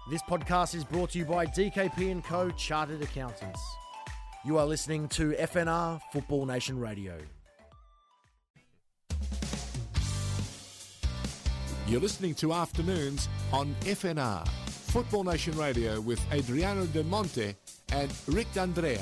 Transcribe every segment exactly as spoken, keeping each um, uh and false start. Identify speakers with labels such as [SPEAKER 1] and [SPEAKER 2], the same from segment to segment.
[SPEAKER 1] This podcast is brought to you by D K P and Co Chartered Accountants. You are listening to F N R Football Nation Radio.
[SPEAKER 2] You're listening to Afternoons on F N R Football Nation Radio with Adriano De Monte and Rick D'Andrea.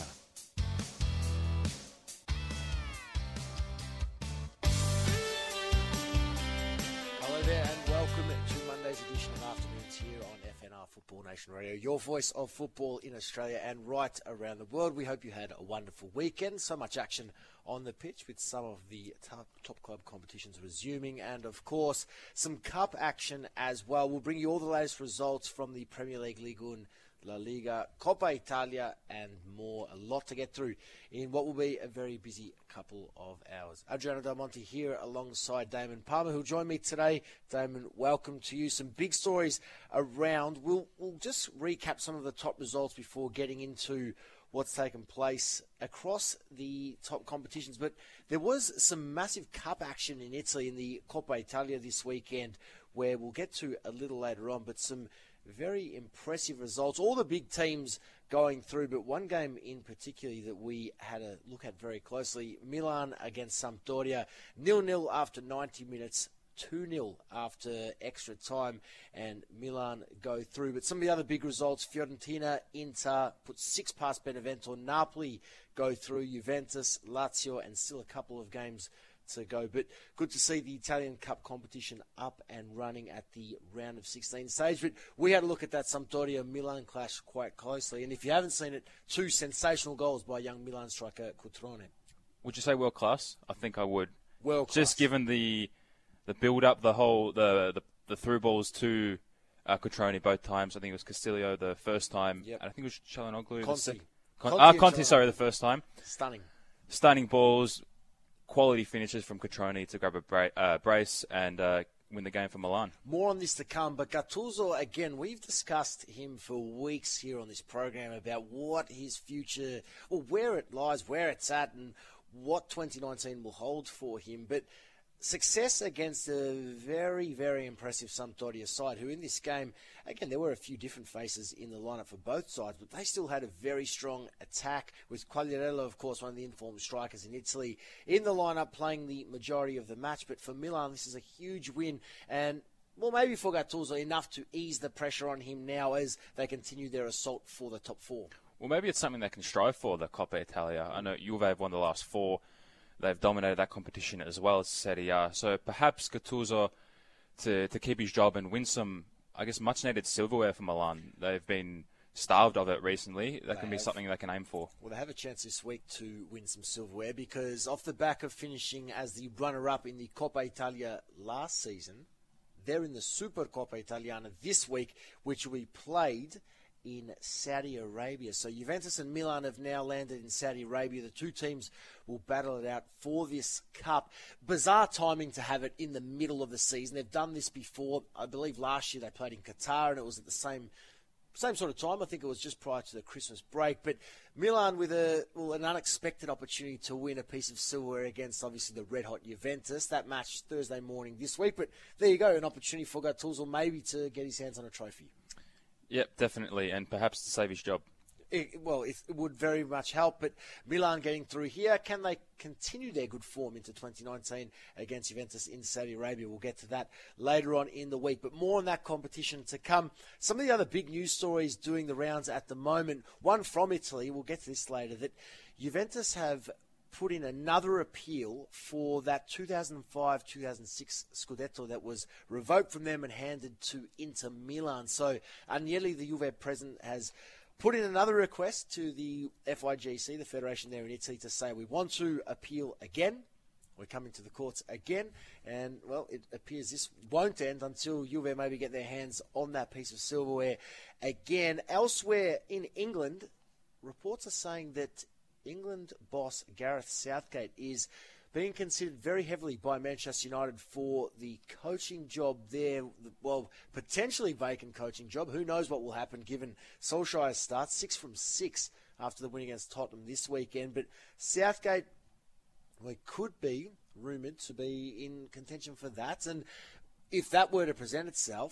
[SPEAKER 1] Hello there and welcome to Monday's edition of Afternoons here on F N R Football Nation Radio, your voice of football in Australia and right around the world. We hope you had a wonderful weekend. So much action on the pitch with some of the top, top club competitions resuming and, of course, some cup action as well. We'll bring you all the latest results from the Premier League, Ligue one, La Liga, Coppa Italia and more. A lot to get through in what will be a very busy couple of hours. Adriano Del Monte here alongside Damon Palmer, who'll join me today. Damon, welcome to you. Some big stories around. We'll, we'll just recap some of the top results before getting into what's taken place across the top competitions. But there was some massive cup action in Italy in the Coppa Italia this weekend, where we'll get to a little later on, but some very impressive results. All the big teams going through, but one game in particular that we had a look at very closely, Milan against Sampdoria, nil-nil after ninety minutes, two nil after extra time, and Milan go through. But some of the other big results, Fiorentina, Inter, put six past Benevento, Napoli go through, Juventus, Lazio, and still a couple of games to go. But good to see the Italian Cup competition up and running at the round of sixteen stage. But we had a look at that Sampdoria-Milan clash quite closely. And if you haven't seen it, two sensational goals by young Milan striker Cutrone.
[SPEAKER 3] Would you say world class? I think I would.
[SPEAKER 1] World class.
[SPEAKER 3] Just given the the build up, the whole the the, the through balls to uh, Cutrone both times. I think it was Castillo the first time,
[SPEAKER 1] yep.
[SPEAKER 3] and I think it was Çalhanoğlu.
[SPEAKER 1] Conti.
[SPEAKER 3] The Con-
[SPEAKER 1] Conti,
[SPEAKER 3] ah, Conti sorry, the first time.
[SPEAKER 1] Stunning.
[SPEAKER 3] Stunning balls, quality finishes from Cutrone to grab a bra- uh, brace and uh, win the game for Milan.
[SPEAKER 1] More on this to come, but Gattuso, again, we've discussed him for weeks here on this program about what his future, or where it lies, where it's at, and what twenty nineteen will hold for him. But success against a very, very impressive Sampdoria side, who in this game, again, there were a few different faces in the lineup for both sides, but they still had a very strong attack, with Quagliarella, of course, one of the informed strikers in Italy, in the lineup playing the majority of the match. But for Milan, this is a huge win, and well, maybe for Gattuso, enough to ease the pressure on him now as they continue their assault for the top four.
[SPEAKER 3] Well, maybe it's something they can strive for, the Coppa Italia. I know Juve have won the last four. They've dominated that competition as well as Serie A. So perhaps Gattuso, to, to keep his job and win some, I guess, much-needed silverware for Milan. They've been starved of it recently. That
[SPEAKER 1] They
[SPEAKER 3] can be
[SPEAKER 1] have.
[SPEAKER 3] something they can aim for.
[SPEAKER 1] Well, they have a chance this week to win some silverware, because off the back of finishing as the runner-up in the Coppa Italia last season, they're in the Supercoppa Italiana this week, which will be played in Saudi Arabia. So Juventus and Milan have now landed in Saudi Arabia. The two teams will battle it out for this cup. Bizarre timing to have it in the middle of the season. They've done this before. I believe last year they played in Qatar, and it was at the same same sort of time. I think it was just prior to the Christmas break. But Milan with a well, an unexpected opportunity to win a piece of silverware against, obviously, the red-hot Juventus. That match Thursday morning this week. But there you go, an opportunity for Gattuso maybe to get his hands on a trophy.
[SPEAKER 3] Yep, definitely, and perhaps to save his job.
[SPEAKER 1] It, well, it, it would very much help, but Milan getting through here, can they continue their good form into twenty nineteen against Juventus in Saudi Arabia? We'll get to that later on in the week, but more on that competition to come. Some of the other big news stories doing the rounds at the moment, one from Italy, we'll get to this later, that Juventus have put in another appeal for that two thousand five two thousand six Scudetto that was revoked from them and handed to Inter Milan. So Agnelli, the Juve president, has put in another request to the F I G C, the federation there in Italy, to say we want to appeal again. We're coming to the courts again. And, well, it appears this won't end until Juve maybe get their hands on that piece of silverware again. Elsewhere in England, reports are saying that England boss Gareth Southgate is being considered very heavily by Manchester United for the coaching job there. Well, potentially vacant coaching job. Who knows what will happen given Solskjaer's start. Six from six after the win against Tottenham this weekend. But Southgate, well, could be rumoured to be in contention for that. And if that were to present itself,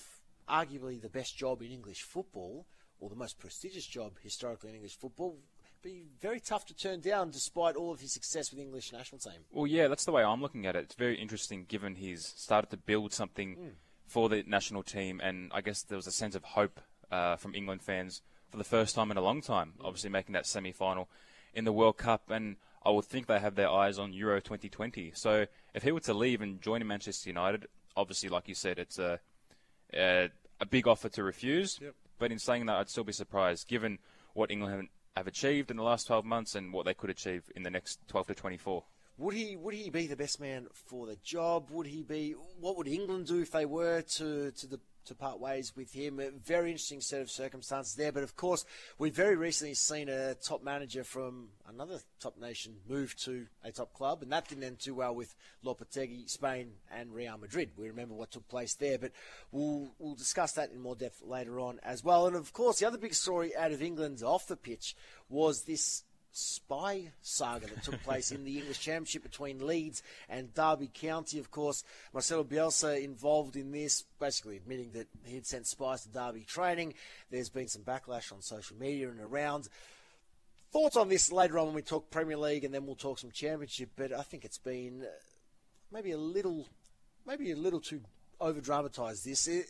[SPEAKER 1] arguably the best job in English football, or the most prestigious job historically in English football, be very tough to turn down despite all of his success with the English national team.
[SPEAKER 3] Well, yeah, that's the way I'm looking at it. It's very interesting given he's started to build something mm. for the national team, and I guess there was a sense of hope uh, from England fans for the first time in a long time, mm. obviously making that semi-final in the World Cup, and I would think they have their eyes on Euro twenty twenty. So if he were to leave and join Manchester United, obviously, like you said, it's a, a, a big offer to refuse,
[SPEAKER 1] yep.
[SPEAKER 3] but in saying that, I'd still be surprised given what England have have achieved in the last twelve months and what they could achieve in the next twelve to twenty-four.
[SPEAKER 1] Would he would he be the best man for the job? Would he be? What would England do if they were to to the to part ways with him? A very interesting set of circumstances there. But of course, we've very recently seen a top manager from another top nation move to a top club, and that didn't end too well with Lopetegui, Spain, and Real Madrid. We remember what took place there, but we'll we'll discuss that in more depth later on as well. And of course, the other big story out of England off the pitch was this spy saga that took place in the English Championship between Leeds and Derby County. Of course, Marcelo Bielsa involved in this, basically admitting that he had sent spies to Derby training. There's been some backlash on social media and around. Thoughts on this later on when we talk Premier League, and then we'll talk some Championship, but I think it's been maybe a little, maybe a little too over-dramatised, this. It,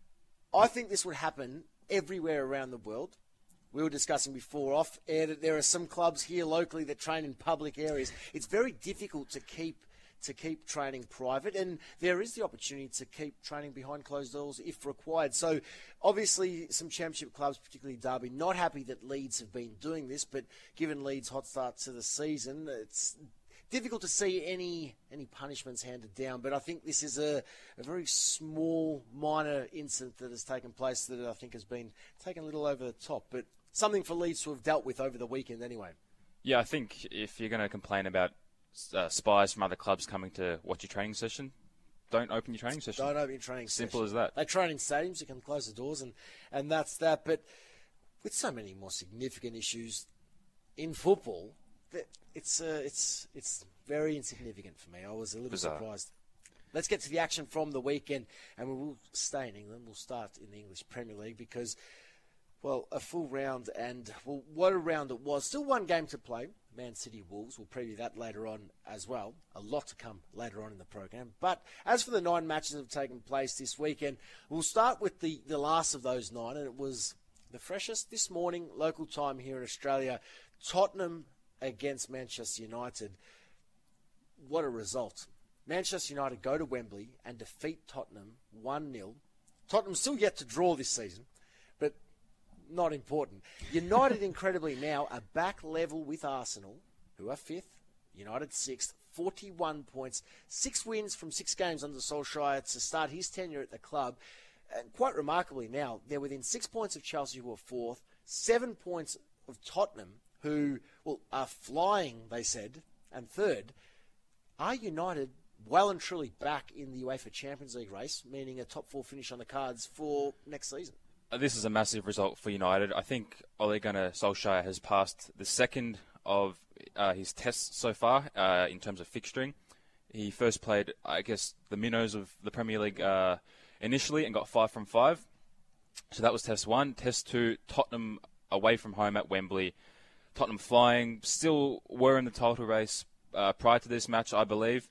[SPEAKER 1] I think this would happen everywhere around the world. We were discussing before off air that there are some clubs here locally that train in public areas. It's very difficult to keep to keep training private, and there is the opportunity to keep training behind closed doors if required. So obviously some Championship clubs, particularly Derby, not happy that Leeds have been doing this, but given Leeds' hot start to the season, it's difficult to see any any punishments handed down. But I think this is a, a very small, minor incident that has taken place that I think has been taken a little over the top. But something for Leeds to have dealt with over the weekend anyway.
[SPEAKER 3] Yeah, I think if you're going to complain about uh, spies from other clubs coming to watch your training session, don't open your training session.
[SPEAKER 1] Don't open your training
[SPEAKER 3] Simple
[SPEAKER 1] session.
[SPEAKER 3] as that.
[SPEAKER 1] They train in stadiums, you can close the doors, and, and that's that. But with so many more significant issues in football, that it's uh, it's it's very insignificant for me. I was a little
[SPEAKER 3] Bizarre.
[SPEAKER 1] surprised. Let's get to the action from the weekend, and we will stay in England. We'll start in the English Premier League because, well, a full round, and well, what a round it was. Still one game to play. Man City Wolves. We'll preview that later on as well. A lot to come later on in the program. But as for the nine matches that have taken place this weekend, we'll start with the, the last of those nine, and it was the freshest this morning, local time here in Australia. Tottenham against Manchester United. What a result. Manchester United go to Wembley and defeat Tottenham one nil. Tottenham still yet to draw this season, but not important. United, incredibly now, are back level with Arsenal, who are fifth. United sixth, forty-one points. Six wins from six games under Solskjaer to start his tenure at the club. And quite remarkably now, they're within six points of Chelsea, who are fourth, seven points of Tottenham, who well are flying, they said, and third. Are United well and truly back in the UEFA Champions League race, meaning a top four finish on the cards for next season?
[SPEAKER 3] This is a massive result for United. I think Ole Gunnar Solskjaer has passed the second of uh, his tests so far uh, in terms of fixturing. He first played, I guess, the minnows of the Premier League uh, initially and got five from five. So that was test one. Test two, Tottenham away from home at Wembley. Tottenham flying, still were in the title race uh, prior to this match, I believe.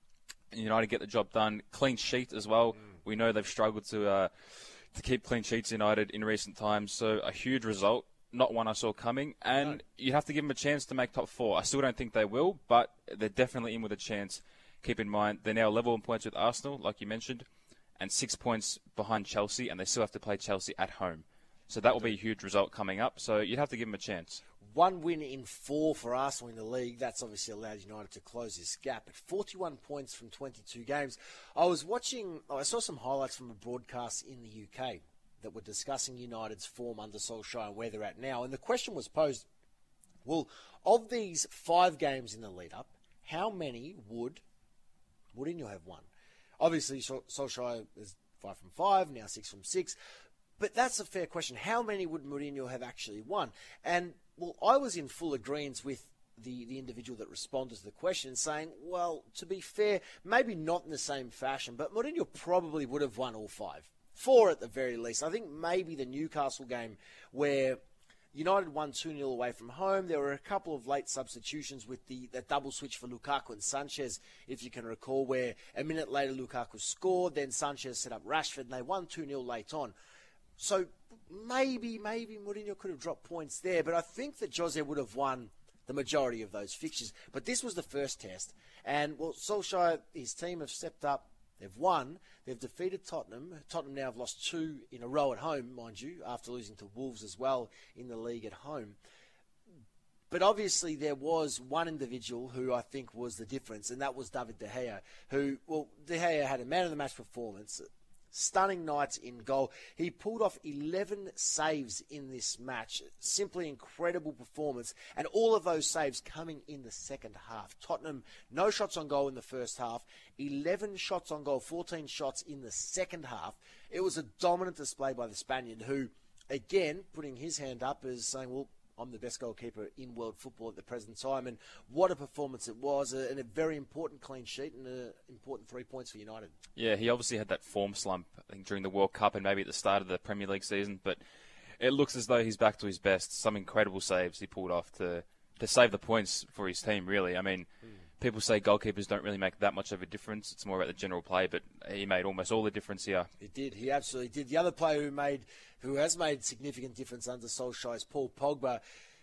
[SPEAKER 3] United get the job done. Clean sheet as well. Mm. We know they've struggled to uh, to keep clean sheets, United, in recent times. So a huge result, not one I saw coming. And no. You have to give them a chance to make top four. I still don't think they will, but they're definitely in with a chance. Keep in mind, they're now level in points with Arsenal, like you mentioned, and six points behind Chelsea, and they still have to play Chelsea at home. So that will be a huge result coming up. So you'd have to give them a chance.
[SPEAKER 1] One win in four for Arsenal in the league. That's obviously allowed United to close this gap. At forty-one points from twenty-two games. I was watching, I saw some highlights from a broadcast in the U K that were discussing United's form under Solskjaer and where they're at now. And the question was posed, well, of these five games in the lead-up, how many would Mourinho have won? Obviously, Solskjaer is five from five, now six from six. But that's a fair question. How many would Mourinho have actually won? And, well, I was in full agreement with the, the individual that responded to the question, saying, well, to be fair, maybe not in the same fashion, but Mourinho probably would have won all five. Four at the very least. I think maybe the Newcastle game where United won two nil away from home. There were a couple of late substitutions with the that double switch for Lukaku and Sanchez, if you can recall, where a minute later Lukaku scored, then Sanchez set up Rashford, and they won two nil late on. So maybe, maybe Mourinho could have dropped points there, but I think that Jose would have won the majority of those fixtures. But this was the first test, and, well, Solskjaer, his team have stepped up. They've won. They've defeated Tottenham. Tottenham now have lost two in a row at home, mind you, after losing to Wolves as well in the league at home. But obviously there was one individual who I think was the difference, and that was David De Gea, who, well, De Gea had a man-of-the-match performance. Stunning night in goal. He pulled off eleven saves in this match. Simply incredible performance. And all of those saves coming in the second half. Tottenham, no shots on goal in the first half. eleven shots on goal, fourteen shots in the second half. It was a dominant display by the Spaniard who, again, putting his hand up as saying, well, I'm the best goalkeeper in world football at the present time. And what a performance it was, and a very important clean sheet and an important three points for United.
[SPEAKER 3] Yeah, he obviously had that form slump, I think, during the World Cup and maybe at the start of the Premier League season, but it looks as though he's back to his best. Some incredible saves he pulled off to, to save the points for his team, really. I mean, mm. people say goalkeepers don't really make that much of a difference. It's more about the general play, but he made almost all the difference here.
[SPEAKER 1] He did. He absolutely did. The other player who made, who has made significant difference under Solskjaer is Paul Pogba.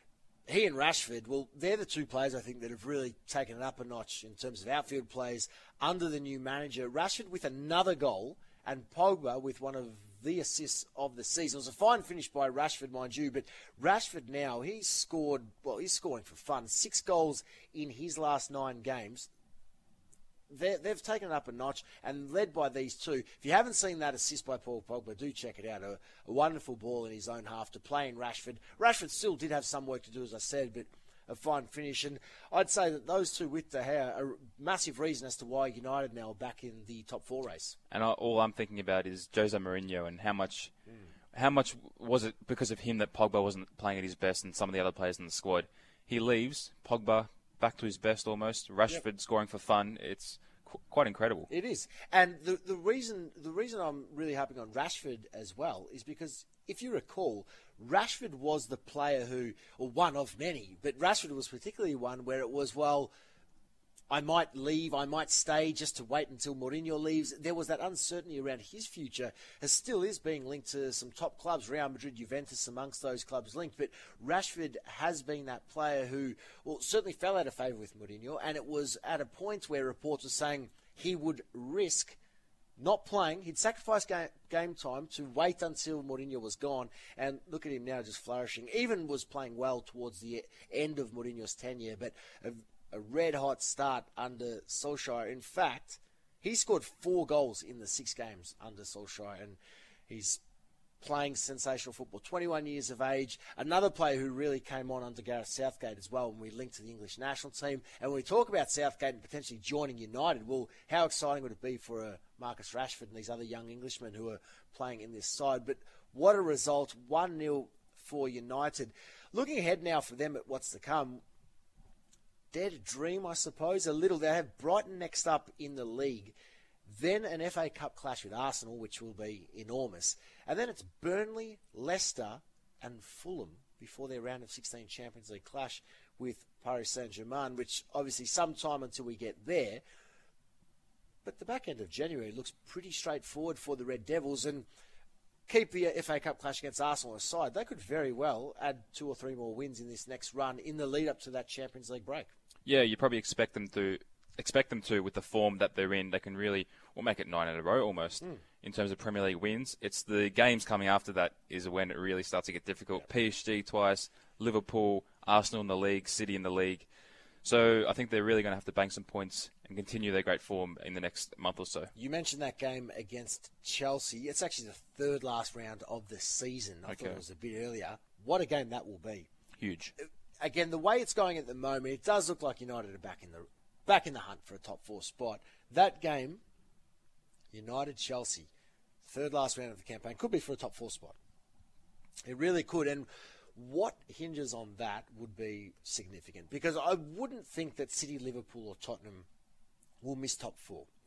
[SPEAKER 1] He and Rashford, well, they're the two players, I think, that have really taken it up a notch in terms of outfield plays under the new manager. Rashford with another goal and Pogba with one of the assists of the season. It was a fine finish by Rashford, mind you, but Rashford now, he's scored, well, he's scoring for fun. Six goals in his last nine games. They're, they've taken it up a notch and led by these two. If you haven't seen that assist by Paul Pogba, do check it out. A, a wonderful ball in his own half to play in Rashford. Rashford still did have some work to do, as I said, but a fine finish. And I'd say that those two with De Gea are a massive reason as to why United now are back in the top four race.
[SPEAKER 3] And all I'm thinking about is Jose Mourinho and how much, mm. how much was it because of him that Pogba wasn't playing at his best and some of the other players in the squad. He leaves, Pogba back to his best almost. Rashford yep. scoring for fun. It's qu- quite incredible.
[SPEAKER 1] It is. And the the reason the reason I'm really harping on Rashford as well is because if you recall, Rashford was the player who, or one of many, but Rashford was particularly one where it was, well, I might leave, I might stay just to wait until Mourinho leaves. There was that uncertainty around his future, as still is being linked to some top clubs, Real Madrid, Juventus, amongst those clubs linked. But Rashford has been that player who, well, certainly fell out of favour with Mourinho, and it was at a point where reports were saying he would risk not playing. He'd sacrifice game, game time to wait until Mourinho was gone, and look at him now just flourishing. Even was playing well towards the end of Mourinho's tenure, but a, a red-hot start under Solskjaer. In fact, he scored four goals in the six games under Solskjaer, and he's playing sensational football. twenty-one years of age. Another player who really came on under Gareth Southgate as well when we linked to the English national team. And when we talk about Southgate and potentially joining United, well, how exciting would it be for a Marcus Rashford and these other young Englishmen who are playing in this side? But what a result. one nil for United. Looking ahead now for them at what's to come, dare to dream, I suppose, a little. They have Brighton next up in the league. Then an F A Cup clash with Arsenal, which will be enormous. And then it's Burnley, Leicester and Fulham before their round of sixteen Champions League clash with Paris Saint-Germain, which obviously sometime until we get there. But the back end of January looks pretty straightforward for the Red Devils. And keep the F A Cup clash against Arsenal aside, they could very well add two or three more wins in this next run in the lead up to that Champions League break.
[SPEAKER 3] Yeah, you probably expect them to expect them to with the form that they're in. They can really, we'll make it nine in a row almost mm. in terms of Premier League wins. It's the games coming after that is when it really starts to get difficult. Yep. P S G twice, Liverpool, Arsenal in the league, City in the league. So I think they're really going to have to bank some points and continue their great form in the next month or so. You
[SPEAKER 1] mentioned that game against Chelsea. It's actually the third last round of the season. I okay. thought it was a bit earlier. What a game that will be.
[SPEAKER 3] Huge.
[SPEAKER 1] Again, the way it's going at the moment, it does look like United are back in the back in the hunt for a top four spot. That game, United-Chelsea, third last round of the campaign, could be for a top four spot. It really could. And what hinges on that would be significant, because I wouldn't think that City, Liverpool or Tottenham will miss top four.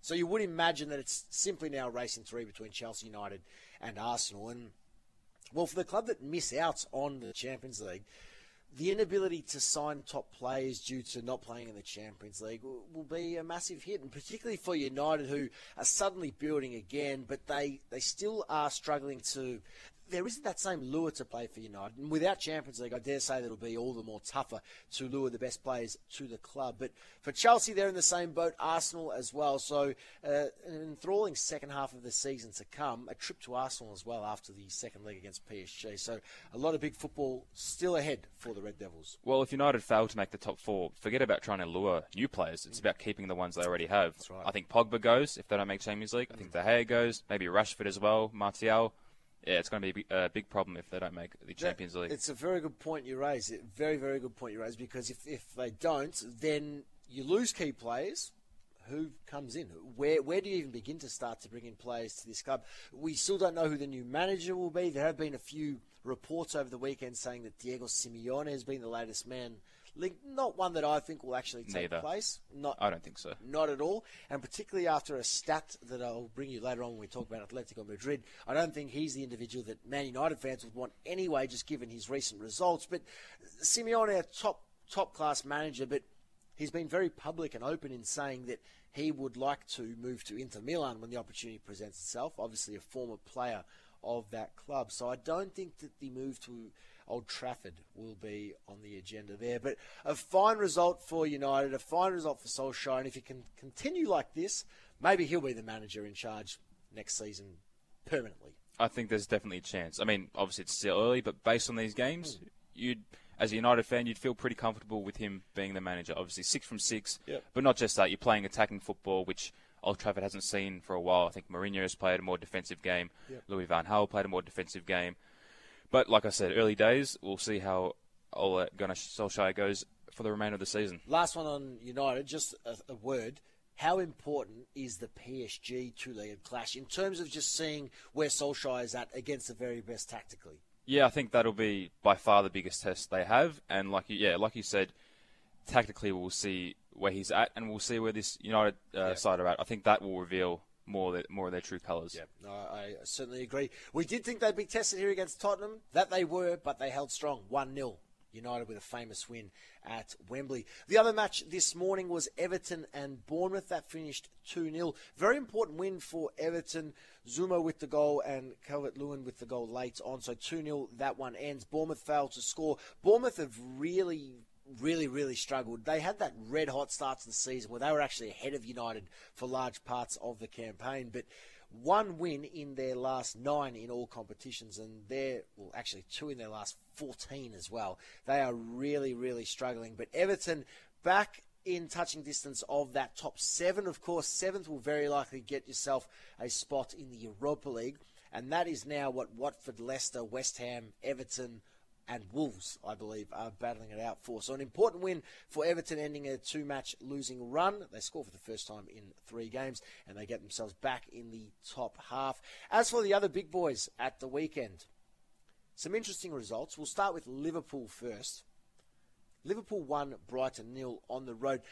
[SPEAKER 1] So you would imagine that it's simply now racing three between Chelsea United and Arsenal. And, well, for the club that miss out on the Champions League, the inability to sign top players due to not playing in the Champions League will, will be a massive hit, and particularly for United, who are suddenly building again, but they, they still are struggling to... There isn't that same lure to play for United. And without Champions League, I dare say that it'll be all the more tougher to lure the best players to the club. But for Chelsea, they're in the same boat, Arsenal as well. So uh, an enthralling second half of the season to come, a trip to Arsenal as well after the second leg against P S G. So a lot of big football still ahead for the Red Devils.
[SPEAKER 3] Well, if United fail to make the top four, forget about trying to lure new players. It's about keeping the ones they already have.
[SPEAKER 1] That's right.
[SPEAKER 3] I think Pogba goes if they don't make Champions League. I think De Gea goes, maybe Rashford as well, Martial. Yeah, it's going to be a big problem if they don't make the Champions League.
[SPEAKER 1] It's a very good point you raise. Very, very good point you raise, because if, if they don't, then you lose key players. Who comes in? Where where do you even begin to start to bring in players to this club? We still don't know who the new manager will be. There have been a few reports over the weekend saying that Diego Simeone has been the latest man linked. Not one that I think will actually take
[SPEAKER 3] Neither.
[SPEAKER 1] place. Not,
[SPEAKER 3] I don't think so.
[SPEAKER 1] Not at all. And particularly after a stat that I'll bring you later on when we talk about Atletico Madrid, I don't think he's the individual that Man United fans would want anyway, just given his recent results. But Simeone, a top, top-class manager, but he's been very public and open in saying that he would like to move to Inter Milan when the opportunity presents itself. Obviously a former player of that club. So I don't think that the move to Old Trafford will be on the agenda there. But a fine result for United, a fine result for Solskjaer. And if he can continue like this, maybe he'll be the manager in charge next season permanently.
[SPEAKER 3] I think there's definitely a chance. I mean, obviously it's still early, but based on these games, mm. you'd, as a United fan, you'd feel pretty comfortable with him being the manager. Obviously six from six,
[SPEAKER 1] yep.
[SPEAKER 3] But not just that. You're playing attacking football, which Old Trafford hasn't seen for a while. I think Mourinho has played a more defensive game.
[SPEAKER 1] Yep.
[SPEAKER 3] Louis van Gaal played a more defensive game. But like I said, early days, we'll see how Ole Gunnar Solskjaer goes for the remainder of the season.
[SPEAKER 1] Last one on United, just a, a word. How important is the P S G two-legged clash in terms of just seeing where Solskjaer is at against the very best tactically?
[SPEAKER 3] Yeah, I think that'll be by far the biggest test they have. And like you, yeah, like you said, tactically we'll see where he's at, and we'll see where this United uh, yeah. side are at. I think that will reveal more of, the, more of their true colours.
[SPEAKER 1] Yeah, no, I certainly agree. We did think they'd be tested here against Tottenham. That they were, but they held strong. one nil. United with a famous win at Wembley. The other match this morning was Everton and Bournemouth. That finished two nil. Very important win for Everton. Zuma with the goal and Calvert-Lewin with the goal late on. So two nil, that one ends. Bournemouth failed to score. Bournemouth have really... really, really struggled. They had that red-hot start to the season where they were actually ahead of United for large parts of the campaign, but one win in their last nine in all competitions, and they're, well, actually two in their last fourteen as well. They are really, really struggling, but Everton back in touching distance of that top seven. Of course, seventh will very likely get yourself a spot in the Europa League, and that is now what Watford, Leicester, West Ham, Everton, and Wolves, I believe, are battling it out for. So an important win for Everton, ending a two-match losing run. They score for the first time in three games, and they get themselves back in the top half. As for the other big boys at the weekend, some interesting results. We'll start with Liverpool first. Liverpool won, Brighton nil on the road.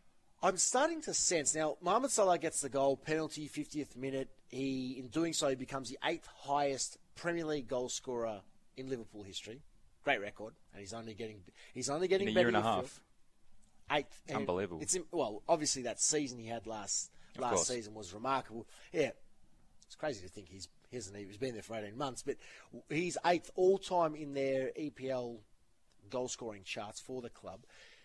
[SPEAKER 1] I'm starting to sense, now, Mohamed Salah gets the goal, penalty, fiftieth minute. He, in doing so, he becomes the eighth highest Premier League goal scorer in Liverpool history. Great record, and he's only getting he's only getting
[SPEAKER 3] in a
[SPEAKER 1] better
[SPEAKER 3] year and a half.
[SPEAKER 1] Eighth,
[SPEAKER 3] it's unbelievable.
[SPEAKER 1] It's well, obviously that season he had last
[SPEAKER 3] of
[SPEAKER 1] last
[SPEAKER 3] course.
[SPEAKER 1] season was remarkable. Yeah, it's crazy to think he's he hasn't he's been there for eighteen months, but he's eighth all time in their E P L goal scoring charts for the club.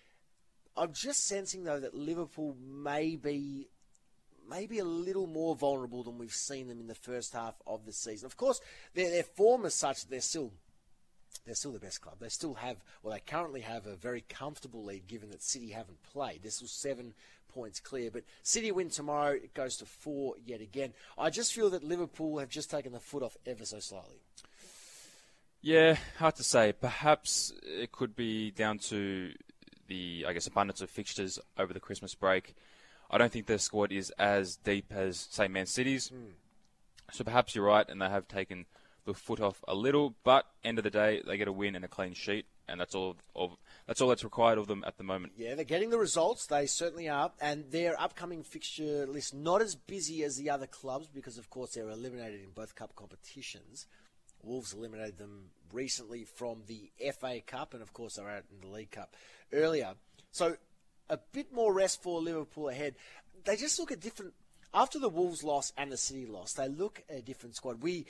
[SPEAKER 1] I'm just sensing though that Liverpool may be maybe a little more vulnerable than we've seen them in the first half of the season. Of course, their their form is such that they're still. They're still the best club. They still have, well, they currently have a very comfortable lead given that City haven't played. They're still seven points clear. But City win tomorrow, it goes to four yet again. I just feel that Liverpool have just taken the foot off ever so slightly.
[SPEAKER 3] Yeah, hard to say. Perhaps it could be down to the, I guess, abundance of fixtures over the Christmas break. I don't think their squad is as deep as, say, Man City's. Mm. So perhaps you're right, and they have taken the foot off a little, but end of the day, they get a win and a clean sheet. and that's all. all that's all that's required of them at the moment.
[SPEAKER 1] Yeah, they're getting the results. They certainly are, and their upcoming fixture list not as busy as the other clubs because, of course, they're eliminated in both cup competitions. Wolves eliminated them recently from the F A Cup, and of course they were out in the League Cup earlier. So a bit more rest for Liverpool ahead. They just look at different. After the Wolves loss and the City loss, they look at a different squad. We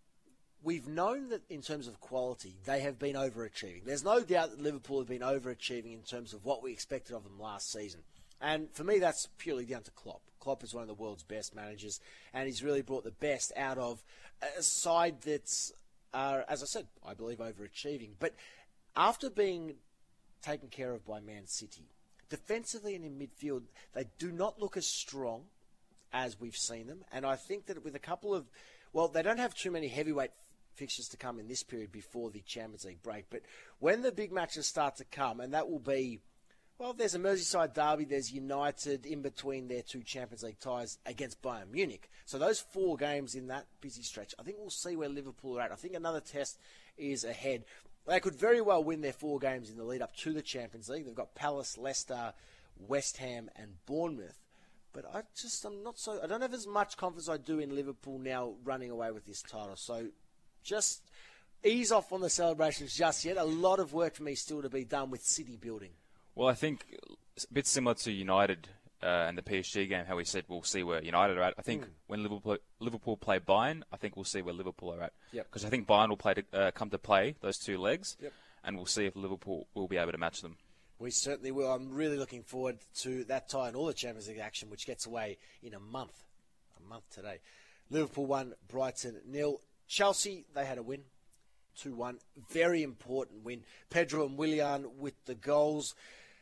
[SPEAKER 1] we've known that in terms of quality, they have been overachieving. There's no doubt that Liverpool have been overachieving in terms of what we expected of them last season. And for me, that's purely down to Klopp. Klopp is one of the world's best managers, and he's really brought the best out of a side that's, uh, as I said, I believe overachieving. But after being taken care of by Man City, defensively and in midfield, they do not look as strong as we've seen them. And I think that with a couple of, well, they don't have too many heavyweight fixtures to come in this period before the Champions League break. But when the big matches start to come, and that will be, well, there's a Merseyside derby, there's United in between their two Champions League ties against Bayern Munich. So those four games in that busy stretch, I think we'll see where Liverpool are at. I think another test is ahead. They could very well win their four games in the lead up to the Champions League. They've got Palace, Leicester, West Ham and Bournemouth. But I just, I'm not so, I don't have as much confidence I do in Liverpool now running away with this title. So just ease off on the celebrations just yet. A lot of work for me still to be done with City building.
[SPEAKER 3] Well, I think it's a bit similar to United uh, and the P S G game, how we said we'll see where United are at. I think mm. when Liverpool Liverpool play Bayern, I think we'll see where Liverpool are at. Because yep. I think Bayern will play to, uh, come to play those two legs, yep. and we'll see if Liverpool will be able to match them.
[SPEAKER 1] We certainly will. I'm really looking forward to that tie and all the Champions League action, which gets away in a month. A month today. Liverpool won, Brighton nil. Chelsea, they had a win. two one. Very important win. Pedro and Willian with the goals.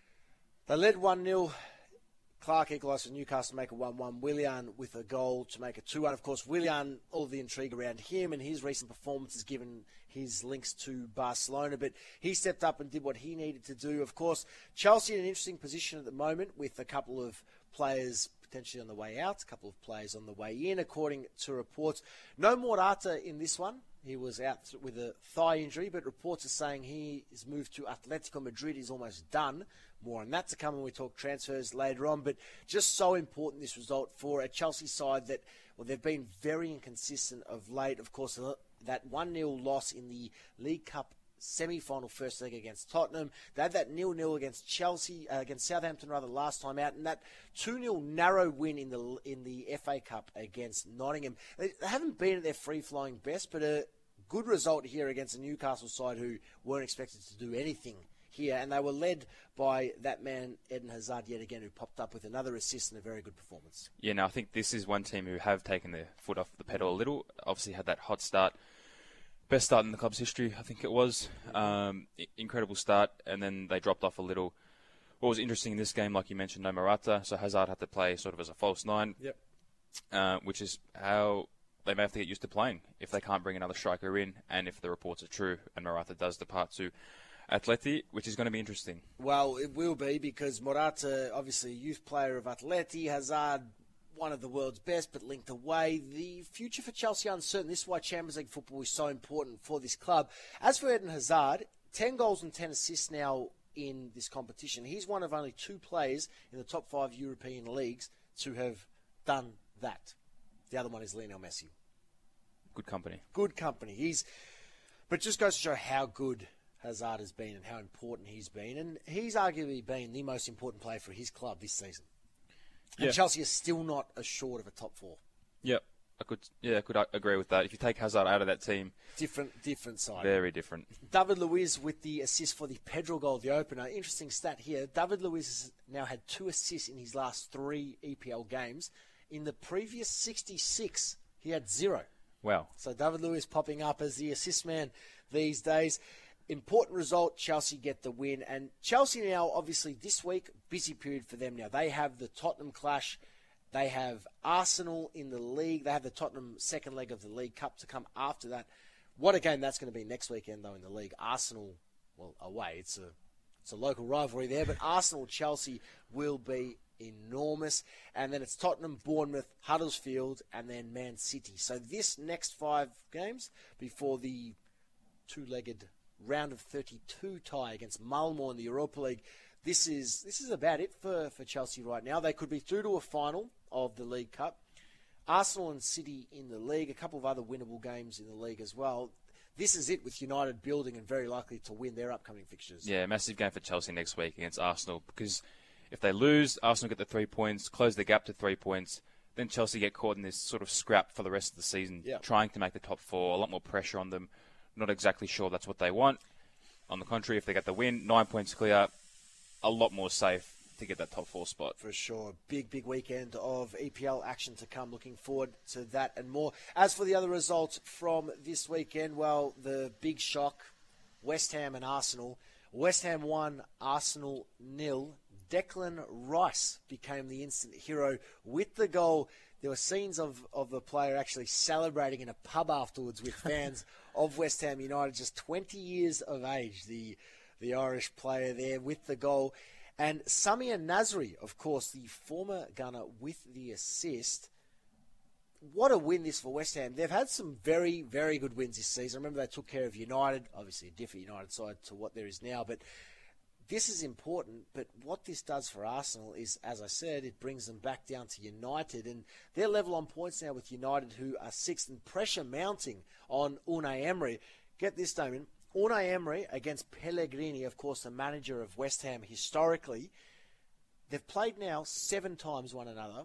[SPEAKER 1] They led one nil. Clark equalised for Newcastle to make it one one. Willian with a goal to make it two one. Of course, Willian, all of the intrigue around him and his recent performance has given his links to Barcelona, but he stepped up and did what he needed to do. Of course, Chelsea in an interesting position at the moment with a couple of players potentially on the way out, a couple of players on the way in, according to reports. No Morata in this one. He was out with a thigh injury, but reports are saying his move to Atletico Madrid is almost done. More on that to come when we talk transfers later on. But just so important, this result for a Chelsea side that, well, they've been very inconsistent of late. Of course, that one nil loss in the League Cup semi-final first leg against Tottenham. They had that nil nil against Chelsea, uh, against Southampton rather last time out, and that two nil narrow win in the in the F A Cup against Nottingham. They, they haven't been at their free-flowing best, but a good result here against a Newcastle side who weren't expected to do anything here, and they were led by that man Eden Hazard yet again, who popped up with another assist and a very good performance.
[SPEAKER 3] Yeah, no, I think this is one team who have taken their foot off the pedal a little. Obviously had that hot start. Best start in the club's history, I think it was. Um, incredible start, and then they dropped off a little. What was interesting in this game, like you mentioned, no Morata, so Hazard had to play sort of as a false nine,
[SPEAKER 1] yep.
[SPEAKER 3] uh, which is how they may have to get used to playing if they can't bring another striker in, and if the reports are true, and Morata does depart to Atleti, which is going to be interesting.
[SPEAKER 1] Well, it will be, because Morata, obviously a youth player of Atleti, Hazard, one of the world's best, but linked away. The future for Chelsea uncertain. This is why Champions League football is so important for this club. As for Eden Hazard, ten goals and ten assists now in this competition. He's one of only two players in the top five European leagues to have done that. The other one is Lionel Messi.
[SPEAKER 3] Good company. Good company.
[SPEAKER 1] He's, but just goes to show how good Hazard has been and how important he's been. And he's arguably been the most important player for his club this season. And yeah. Chelsea is still not as short of a top four.
[SPEAKER 3] Yep. I could, yeah, I could agree with that. If you take Hazard out of that team,
[SPEAKER 1] different, different side.
[SPEAKER 3] Very different.
[SPEAKER 1] David Luiz with the assist for the Pedro goal, the opener. Interesting stat here. David Luiz has now had two assists in his last three E P L games. In the previous sixty-six, he had zero.
[SPEAKER 3] Wow.
[SPEAKER 1] So David Luiz popping up as the assist man these days. Important result. Chelsea get the win, and Chelsea now, obviously, this week busy period for them. Now they have the Tottenham clash. They have Arsenal in the league. They have the Tottenham second leg of the League Cup to come after that. What a game that's going to be next weekend, though, in the league. Arsenal, well, away. It's a it's a local rivalry there, but Arsenal-Chelsea will be enormous. And then it's Tottenham, Bournemouth, Huddersfield, and then Man City. So this next five games before the two-legged round of thirty-two tie against Malmo in the Europa League. This is this is about it for, for Chelsea right now. They could be through to a final of the League Cup. Arsenal and City in the league, a couple of other winnable games in the league as well. This is it with United building and very likely to win their upcoming fixtures.
[SPEAKER 3] Yeah, massive game for Chelsea next week against Arsenal, because if they lose, Arsenal get the three points, close the gap to three points, then Chelsea get caught in this sort of scrap for the rest of the season,
[SPEAKER 1] yeah.
[SPEAKER 3] trying to make the top four, a lot more pressure on them. Not exactly sure that's what they want. On the contrary, if they get the win, nine points clear, a lot more safe to get that top four spot.
[SPEAKER 1] For sure. Big, big weekend of E P L action to come. Looking forward to that and more. As for the other results from this weekend, well, the big shock, West Ham and Arsenal. West Ham won, Arsenal nil. Declan Rice became the instant hero with the goal. There were scenes of, of the player actually celebrating in a pub afterwards with fans of West Ham United, just twenty years of age, the the Irish player there with the goal. And Samir Nasri, of course, the former gunner with the assist. What a win this for West Ham. They've had some very, very good wins this season. Remember, they took care of United, obviously a different United side to what there is now, but this is important. But what this does for Arsenal is, as I said, it brings them back down to United, and they're level on points now with United, who are sixth, and pressure mounting on Unai Emery. Get this, Damien. Unai Emery against Pellegrini, of course, the manager of West Ham historically. They've played now seven times one another.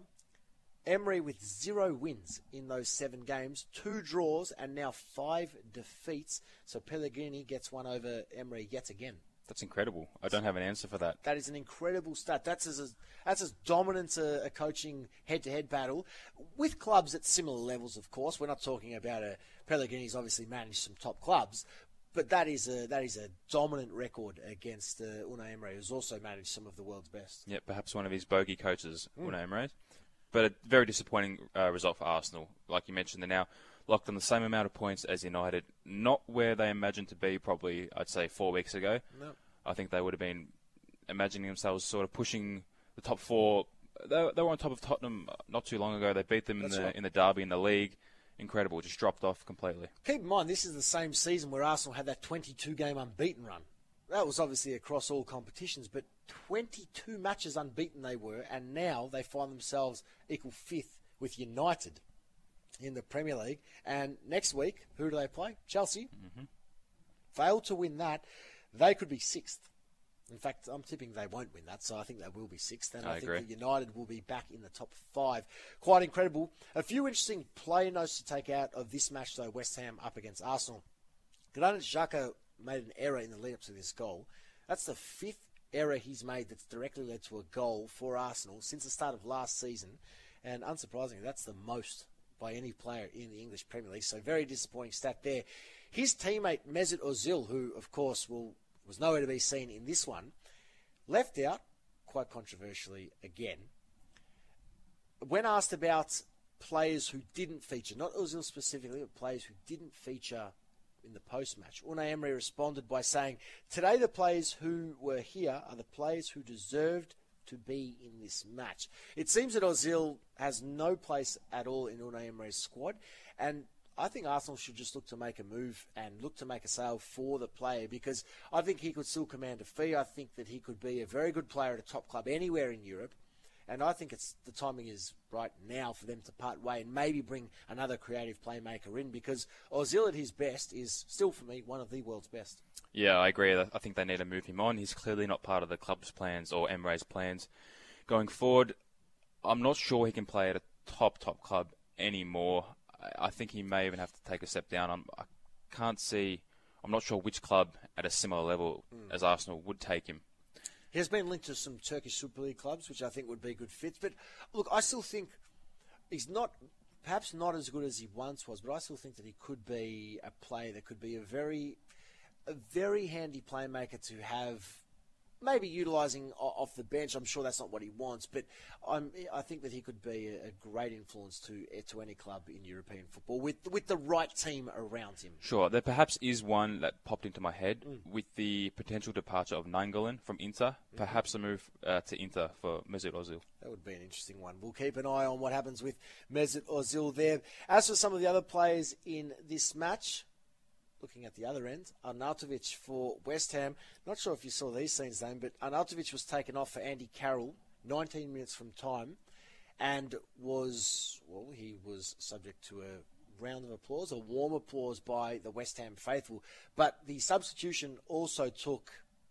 [SPEAKER 1] Emery with zero wins in those seven games, two draws, and now five defeats. So Pellegrini gets one over Emery yet again.
[SPEAKER 3] That's incredible. I don't have an answer for that.
[SPEAKER 1] That is an incredible stat. That's as that's as dominant a, a coaching head-to-head battle with clubs at similar levels. Of course, we're not talking about a Pellegrini's obviously managed some top clubs, but that is a that is a dominant record against uh, Unai Emery, who's also managed some of the world's best.
[SPEAKER 3] Yeah, perhaps one of his bogey coaches,
[SPEAKER 1] Mm.
[SPEAKER 3] Unai Emery. But a very disappointing uh, result for Arsenal. Like you mentioned, they're now locked on the same amount of points as United. Not where they imagined to be probably, I'd say, four weeks ago.
[SPEAKER 1] No.
[SPEAKER 3] I think they would have been imagining themselves sort of pushing the top four. They, they were on top of Tottenham not too long ago. They beat them in
[SPEAKER 1] That's
[SPEAKER 3] the
[SPEAKER 1] right.
[SPEAKER 3] in the derby in the league. Incredible. Just dropped off completely.
[SPEAKER 1] Keep in mind, this is the same season where Arsenal had that twenty-two game unbeaten run. That was obviously across all competitions, but twenty-two matches unbeaten they were, and now they find themselves equal fifth with United in the Premier League. And next week, who do they play? Chelsea.
[SPEAKER 3] Mm-hmm.
[SPEAKER 1] Fail to win that, they could be sixth. In fact, I'm tipping they won't win that, so I think they will be sixth, and I,
[SPEAKER 3] I
[SPEAKER 1] think
[SPEAKER 3] agree.
[SPEAKER 1] that United will be back in the top five. Quite incredible. A few interesting player notes to take out of this match, though, West Ham up against Arsenal. Granit Xhaka made an error in the lead-up to this goal. That's the fifth error he's made that's directly led to a goal for Arsenal since the start of last season, and unsurprisingly, that's the most by any player in the English Premier League, so very disappointing stat there. His teammate Mesut Ozil, who, of course, will was nowhere to be seen in this one, left out, quite controversially again. When asked about players who didn't feature, not Ozil specifically, but players who didn't feature in the post-match, Unai Emery responded by saying, "Today the players who were here are the players who deserved to be in this match." It seems that Ozil has no place at all in Unai Emery's squad, and I think Arsenal should just look to make a move and look to make a sale for the player, because I think he could still command a fee. I think that he could be a very good player at a top club anywhere in Europe. And I think it's the timing is right now for them to part way and maybe bring another creative playmaker in, because Ozil at his best is still, for me, one of the world's best.
[SPEAKER 3] Yeah, I agree. I think they need to move him on. He's clearly not part of the club's plans or Emery's plans going forward. I'm not sure he can play at a top, top club anymore. I think he may even have to take a step down. I'm, I can't see, I'm not sure which club at a similar level mm. as Arsenal would take him.
[SPEAKER 1] He has been linked to some Turkish Super League clubs, which I think would be good fits. But look, I still think he's not, perhaps not as good as he once was, but I still think that he could be a player that could be a very, a very handy playmaker to have, maybe utilising off the bench. I'm sure that's not what he wants, but I'm, I think that he could be a great influence to to any club in European football with with the right team around him.
[SPEAKER 3] Sure, there perhaps is one that popped into my head
[SPEAKER 1] mm.
[SPEAKER 3] with the potential departure of Nainggolan from Inter. Mm-hmm. Perhaps a move uh, to Inter for Mesut Ozil.
[SPEAKER 1] That would be an interesting one. We'll keep an eye on what happens with Mesut Ozil there. As for some of the other players in this match, looking at the other end, Arnautovic for West Ham. Not sure if you saw these scenes, Dane, but Arnautovic was taken off for Andy Carroll, nineteen minutes from time, and was, well, he was subject to a round of applause, a warm applause by the West Ham faithful. But the substitution also took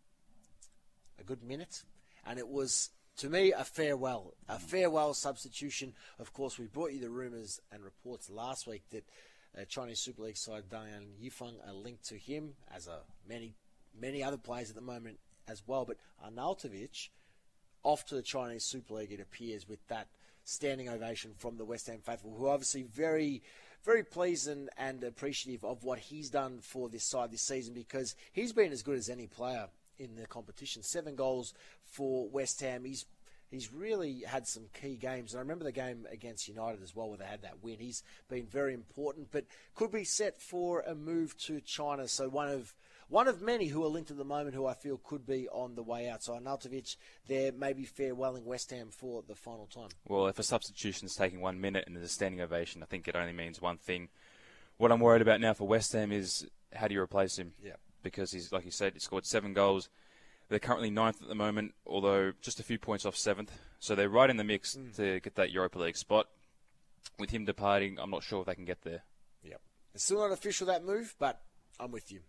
[SPEAKER 1] a good minute, and it was, to me, a farewell. A farewell substitution. Of course, we brought you the rumours and reports last week that uh, Chinese Super League side Dalian Yifeng are linked to him, as are many, many other players at the moment as well. But Arnautovic, off to the Chinese Super League, it appears, with that standing ovation from the West Ham faithful, who are obviously very, very pleased and, and appreciative of what he's done for this side this season, because he's been as good as any player in the competition. Seven goals for West Ham. He's he's really had some key games. And I remember the game against United as well, where they had that win. He's been very important, but could be set for a move to China. So one of one of many who are linked at the moment, who I feel could be on the way out. So Arnautovic there, maybe farewelling West Ham for the final time.
[SPEAKER 3] Well, if a substitution is taking one minute and there's a standing ovation, I think it only means one thing. What I'm worried about now for West Ham is, how do you replace him?
[SPEAKER 1] Yeah.
[SPEAKER 3] Because he's, like you said, he scored seven goals. They're currently ninth at the moment, although just a few points off seventh. So they're right in the mix mm. to get that Europa League spot. With him departing, I'm not sure if they can get there.
[SPEAKER 1] Yep. It's still not official, that move, but I'm with you.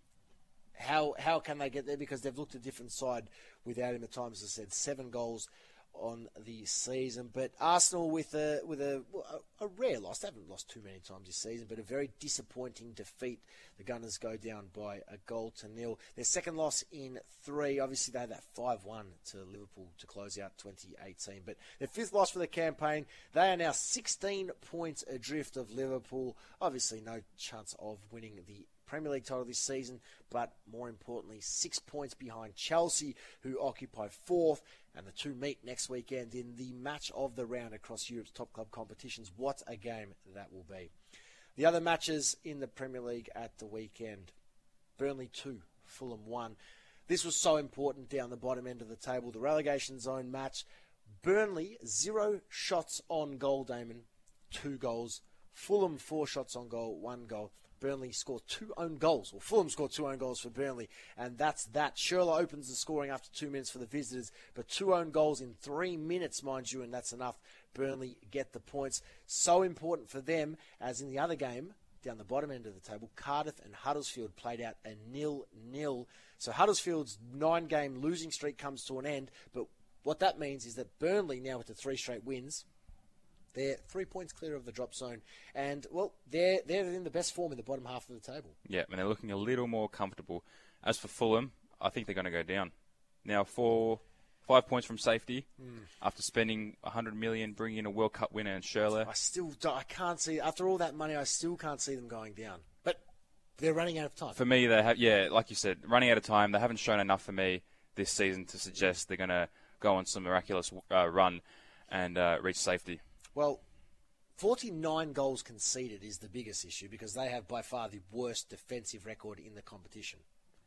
[SPEAKER 1] How how can they get there? Because they've looked a different side without him at times. As I said, seven goals on the season. But Arsenal with a with a, a rare loss. They haven't lost too many times this season, but a very disappointing defeat. The Gunners go down by a goal to nil. Their second loss in three. Obviously, they had that five one to Liverpool to close out twenty eighteen. But their fifth loss for the campaign. They are now sixteen points adrift of Liverpool. Obviously, no chance of winning the Premier League title this season, but more importantly, six points behind Chelsea, who occupy fourth, and the two meet next weekend in the match of the round across Europe's top club competitions. What a game that will be. The other matches in the Premier League at the weekend: Burnley two, Fulham one. This was so important down the bottom end of the table. The relegation zone match. Burnley, zero shots on goal, Damon, two goals. Fulham, four shots on goal, one goal. Burnley scored two own goals, or Fulham scored two own goals for Burnley, and that's that. Schürrle opens the scoring after two minutes for the visitors, but two own goals in three minutes, mind you, and that's enough. Burnley get the points. So important for them, as in the other game, down the bottom end of the table, Cardiff and Huddersfield played out a nil-nil. So Huddersfield's nine-game losing streak comes to an end, but what that means is that Burnley, now with the three straight wins, they're three points clear of the drop zone. And, well, they're they're in the best form in the bottom half of the table.
[SPEAKER 3] Yeah, and they're looking a little more comfortable. As for Fulham, I think they're going to go down. Now, for five points from safety, mm. after spending one hundred million dollars, bringing in a World Cup winner and Schürrle.
[SPEAKER 1] I still don't, I can't see, after all that money, I still can't see them going down. But they're running out of time.
[SPEAKER 3] For me, they have, yeah, like you said, running out of time. They haven't shown enough for me this season to suggest they're going to go on some miraculous uh, run and uh, reach safety.
[SPEAKER 1] Well, forty-nine goals conceded is the biggest issue, because they have by far the worst defensive record in the competition.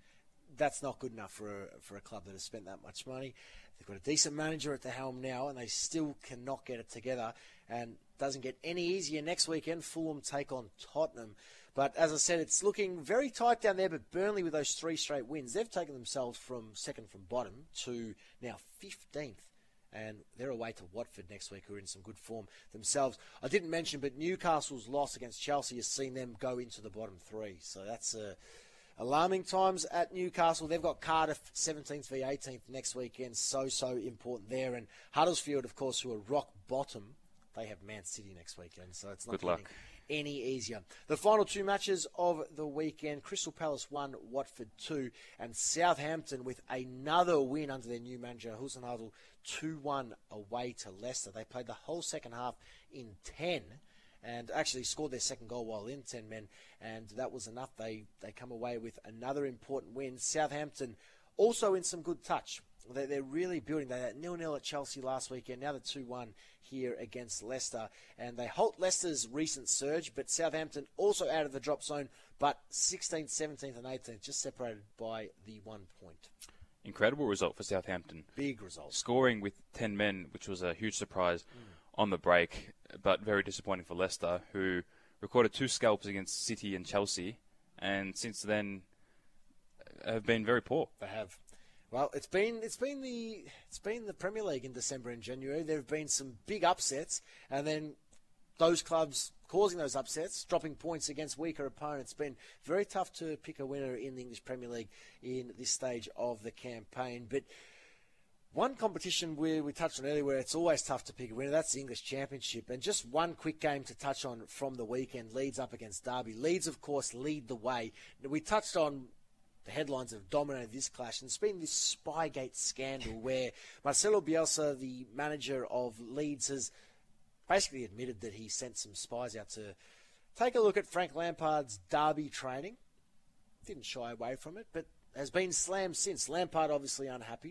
[SPEAKER 1] That's not good enough for a, for a club that has spent that much money. They've got a decent manager at the helm now, and they still cannot get it together. And it doesn't get any easier next weekend. Fulham take on Tottenham. But as I said, it's looking very tight down there. But Burnley, with those three straight wins, they've taken themselves from second from bottom to now fifteenth. And they're away to Watford next week, who are in some good form themselves. I didn't mention, but Newcastle's loss against Chelsea has seen them go into the bottom three. So that's uh, alarming times at Newcastle. They've got Cardiff seventeenth v eighteenth next weekend. So, so important there. And Huddersfield, of course, who are rock bottom, they have Man City next weekend. So it's not
[SPEAKER 3] good luck.
[SPEAKER 1] Any easier. The final two matches of the weekend: Crystal Palace one, Watford two, and Southampton with another win under their new manager, Hussein Hadl, two one away to Leicester. They played the whole second half in ten and actually scored their second goal while in ten men, and that was enough. They, they come away with another important win. Southampton also in some good touch. They're really building. They had nil-nil at Chelsea last weekend. Now the two one here against Leicester. And they halt Leicester's recent surge, but Southampton also out of the drop zone, but sixteenth, seventeenth and eighteenth, just separated by the one point.
[SPEAKER 3] Incredible result for Southampton.
[SPEAKER 1] Big result.
[SPEAKER 3] Scoring with ten men, which was a huge surprise mm. on the break, but very disappointing for Leicester, who recorded two scalps against City and Chelsea, and since then have been very poor.
[SPEAKER 1] They have. Well, it's been it's been the it's been the Premier League in December and January. There have been some big upsets, and then those clubs causing those upsets, dropping points against weaker opponents. It's been very tough to pick a winner in the English Premier League in this stage of the campaign. But one competition where we touched on earlier where it's always tough to pick a winner, that's the English Championship. And just one quick game to touch on from the weekend, Leeds up against Derby. Leeds, of course, lead the way. We touched on the headlines have dominated this clash, and it's been this Spygate scandal where Marcelo Bielsa, the manager of Leeds, has basically admitted that he sent some spies out to take a look at Frank Lampard's Derby training. Didn't shy away from it, but has been slammed since. Lampard obviously unhappy.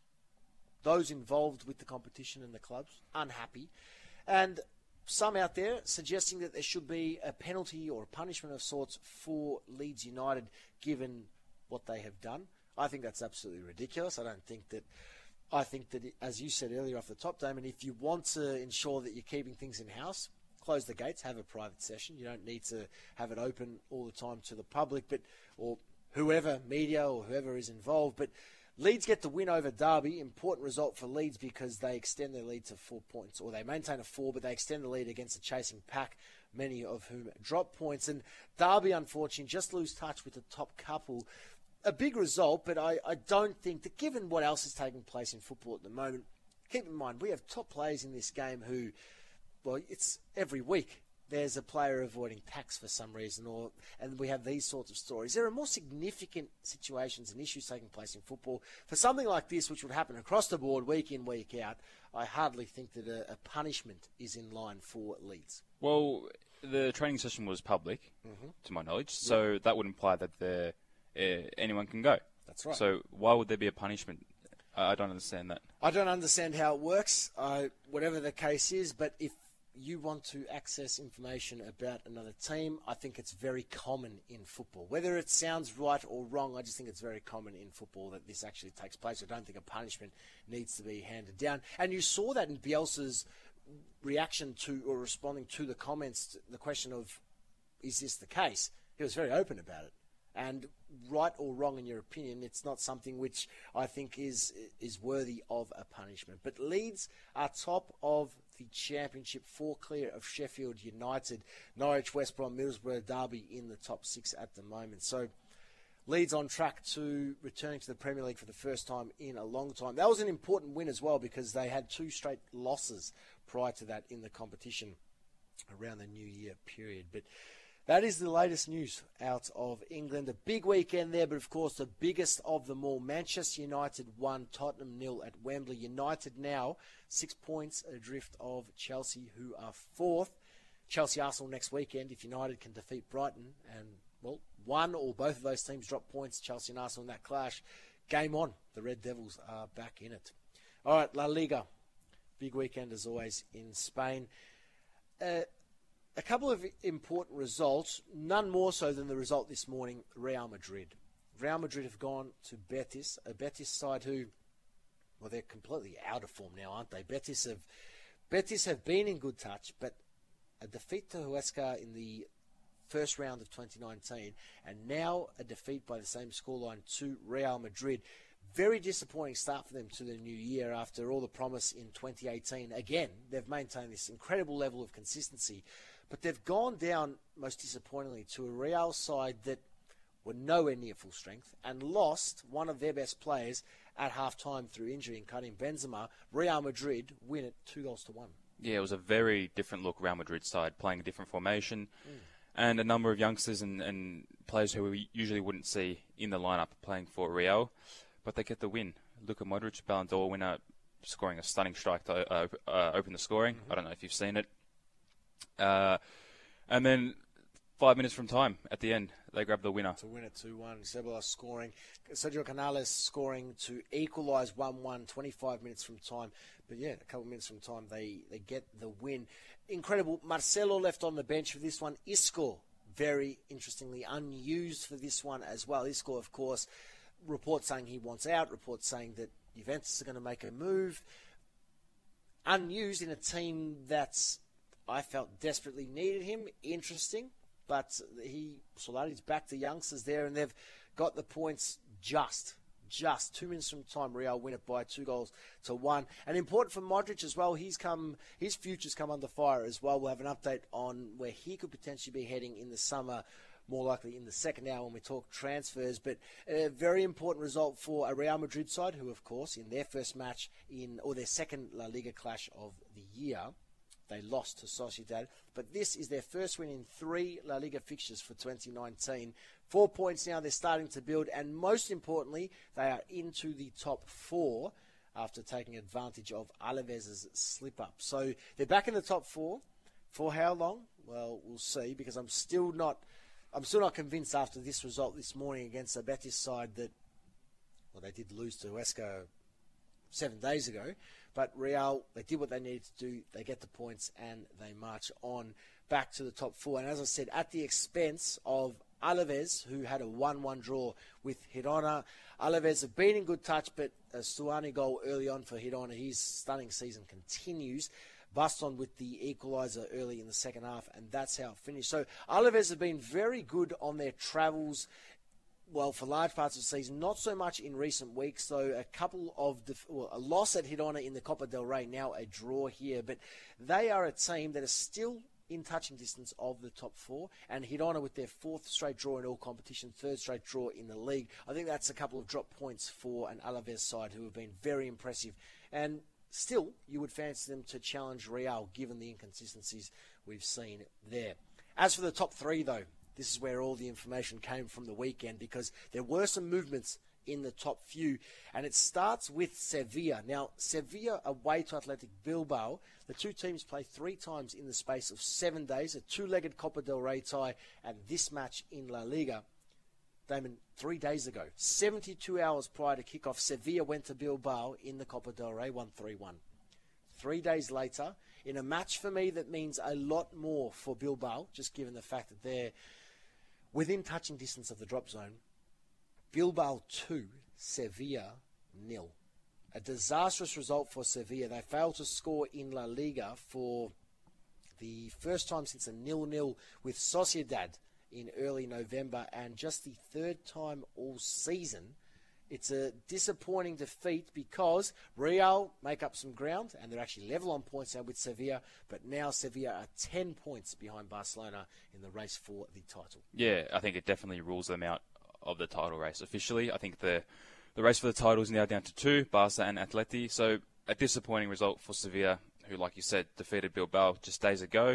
[SPEAKER 1] Those involved with the competition and the clubs, unhappy. And some out there suggesting that there should be a penalty or a punishment of sorts for Leeds United given what they have done. I think that's absolutely ridiculous. I don't think that, I think that, it, as you said earlier off the top, Damon, if you want to ensure that you're keeping things in-house, close the gates, have a private session. You don't need to have it open all the time to the public, but or whoever, media or whoever is involved. But Leeds get the win over Derby. Important result for Leeds because they extend their lead to four points, or they maintain a four, but they extend the lead against the chasing pack, many of whom drop points. And Derby, unfortunately, just lose touch with the top couple. A big result, but I, I don't think that given what else is taking place in football at the moment, keep in mind, we have top players in this game who, well, it's every week there's a player avoiding tax for some reason, or and we have these sorts of stories. There are more significant situations and issues taking place in football. For something like this, which would happen across the board, week in, week out, I hardly think that a, a punishment is in line for Leeds.
[SPEAKER 3] Well, the training session was public, mm-hmm. to my knowledge, so yep. that would imply that the uh, anyone can go.
[SPEAKER 1] That's right.
[SPEAKER 3] So why would there be a punishment? I don't understand that.
[SPEAKER 1] I don't understand how it works, uh, whatever the case is, but if you want to access information about another team, I think it's very common in football. Whether it sounds right or wrong, I just think it's very common in football that this actually takes place. I don't think a punishment needs to be handed down. And you saw that in Bielsa's reaction to or responding to the comments, the question of, is this the case? He was very open about it. And right or wrong in your opinion, it's not something which I think is is worthy of a punishment. But Leeds are top of the Championship, four clear of Sheffield United, Norwich, West Brom, Middlesbrough, Derby in the top six at the moment. So Leeds on track to returning to the Premier League for the first time in a long time. That was an important win as well because they had two straight losses prior to that in the competition around the New Year period. But that is the latest news out of England. A big weekend there, but of course the biggest of them all. Manchester United won, Tottenham nil at Wembley. United now six points adrift of Chelsea, who are fourth. Chelsea Arsenal next weekend if United can defeat Brighton. And, well, one or both of those teams drop points, Chelsea and Arsenal in that clash. Game on. The Red Devils are back in it. All right, La Liga. Big weekend as always in Spain. Uh, A couple of important results, none more so than the result this morning, Real Madrid. Real Madrid have gone to Betis, a Betis side who, well, they're completely out of form now, aren't they? Betis have Betis have been in good touch, but a defeat to Huesca in the first round of twenty nineteen, and now a defeat by the same scoreline to Real Madrid. Very disappointing start for them to the new year after all the promise in twenty eighteen. Again, they've maintained this incredible level of consistency, but they've gone down, most disappointingly, to a Real side that were nowhere near full strength and lost one of their best players at half-time through injury in Karim Benzema. Real Madrid win it two goals to one.
[SPEAKER 3] Yeah, it was a very different look Real Madrid side, playing a different formation, mm. and a number of youngsters and, and players who we usually wouldn't see in the lineup playing for Real, but they get the win. Luka Modric, Ballon d'Or winner, scoring a stunning strike to uh, uh, open the scoring. Mm-hmm. I don't know if you've seen it. Uh, and then five minutes from time at the end, they grab the winner.
[SPEAKER 1] To win it two one. Ceballos scoring. Sergio Canales scoring to equalise one one, twenty-five minutes from time. But yeah, a couple of minutes from time, they, they get the win. Incredible. Marcelo left on the bench for this one. Isco, very interestingly, unused for this one as well. Isco, of course, reports saying he wants out, reports saying that Juventus are going to make a move. Unused in a team that's, I felt, desperately needed him. Interesting. but he Solari's back to youngsters there, and they've got the points just. Just two minutes from time, Real win it by two goals to one. And important for Modric as well. He's come, his future's come under fire as well. We'll have an update on where he could potentially be heading in the summer, more likely in the second hour when we talk transfers. But a very important result for a Real Madrid side, who, of course, in their first match in or their second La Liga clash of the year, they lost to Sociedad. But this is their first win in three La Liga fixtures for twenty nineteen. Four points now, they're starting to build, and most importantly, they are into the top four after taking advantage of Alaves' slip-up. So they're back in the top four. For how long? Well, we'll see, because I'm still not I'm still not convinced after this result this morning against the Betis side that, well, they did lose to Huesca seven days ago, but Real, they did what they needed to do. They get the points, and they march on back to the top four. And as I said, at the expense of Alaves, who had a one one draw with Girona. Alaves have been in good touch, but a Stuani goal early on for Girona. His stunning season continues. Baston with the equaliser early in the second half, and that's how it finished. So Alaves have been very good on their travels, well, for large parts of the season. Not so much in recent weeks, though. A couple of, def- well, a loss at Girona in the Copa del Rey, now a draw here. But they are a team that is still in touching distance of the top four, and Girona with their fourth straight draw in all competition, third straight draw in the league. I think that's a couple of drop points for an Alaves side who have been very impressive. And still, you would fancy them to challenge Real, given the inconsistencies we've seen there. As for the top three, though, this is where all the information came from the weekend, because there were some movements in the top few, and it starts with Sevilla. Now, Sevilla away to Athletic Bilbao. The two teams play three times in the space of seven days, a two-legged Copa del Rey tie, and this match in La Liga. Damon, three days ago, seventy-two hours prior to kickoff, Sevilla went to Bilbao in the Copa del Rey, won three one. Three days later, in a match for me that means a lot more for Bilbao, just given the fact that they're within touching distance of the drop zone, Bilbao two, Sevilla nil. A disastrous result for Sevilla. They failed to score in La Liga for the first time since a nil nil with Sociedad in early November, and just the third time all season. It's a disappointing defeat because Real make up some ground, and they're actually level on points now with Sevilla, but now Sevilla are ten points behind Barcelona in the race for the title.
[SPEAKER 3] Yeah, I think it definitely rules them out of the title race officially. I think the the race for the title is now down to two, Barca and Atleti. So a disappointing result for Sevilla, who, like you said, defeated Bilbao just days ago.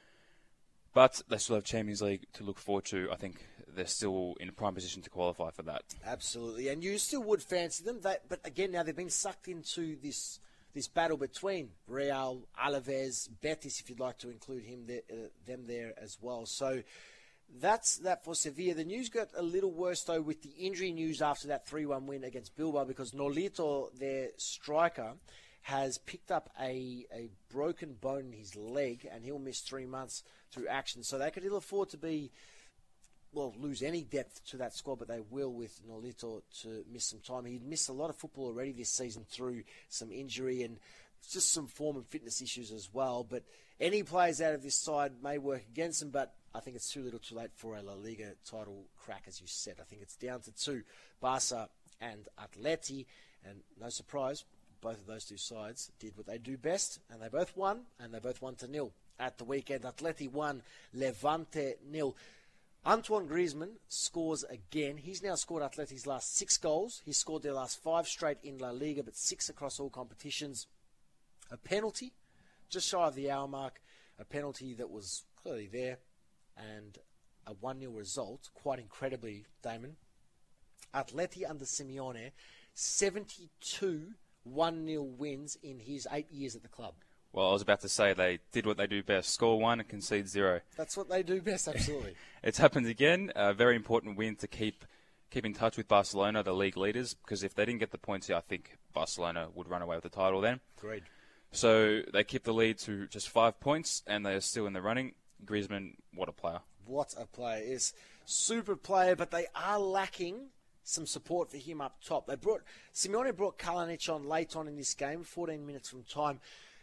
[SPEAKER 3] But they still have Champions League to look forward to. I think they're still in a prime position to qualify for that.
[SPEAKER 1] Absolutely, and you still would fancy them. They, but again, now they've been sucked into this this battle between Real, Alaves, Betis, if you'd like to include him there, uh, them there as well. So that's that for Sevilla. The news got a little worse, though, with the injury news after that three one win against Bilbao, because Nolito, their striker, has picked up a, a broken bone in his leg, and he'll miss three months through action. So they could ill afford to be, well, lose any depth to that squad, but they will with Nolito to miss some time. He'd missed a lot of football already this season through some injury and just some form and fitness issues as well. But any players out of this side may work against them, but I think it's too little too late for a La Liga title crack, as you said. I think it's down to two, Barca and Atleti, and no surprise, both of those two sides did what they do best, and they both won, and they both won to nil at the weekend. Atleti won, Levante nil. Antoine Griezmann scores again. He's now scored Atleti's last six goals. He's scored their last five straight in La Liga, but six across all competitions. A penalty, just shy of the hour mark, a penalty that was clearly there, and a one nil result, quite incredibly, Damon. Atleti under Simeone, seventy-two one nil wins in his eight years at the club.
[SPEAKER 3] Well, I was about to say they did what they do best. Score one and concede zero.
[SPEAKER 1] That's what they do best, absolutely.
[SPEAKER 3] It's happened again. A very important win to keep keep in touch with Barcelona, the league leaders, because if they didn't get the points here, I think Barcelona would run away with the title then.
[SPEAKER 1] Agreed.
[SPEAKER 3] So they keep the lead to just five points, and they are still in the running. Griezmann, what a player.
[SPEAKER 1] What a player. Is super player, but they are lacking some support for him up top. They brought Simeone brought Kalinic on late on in this game, fourteen minutes from time,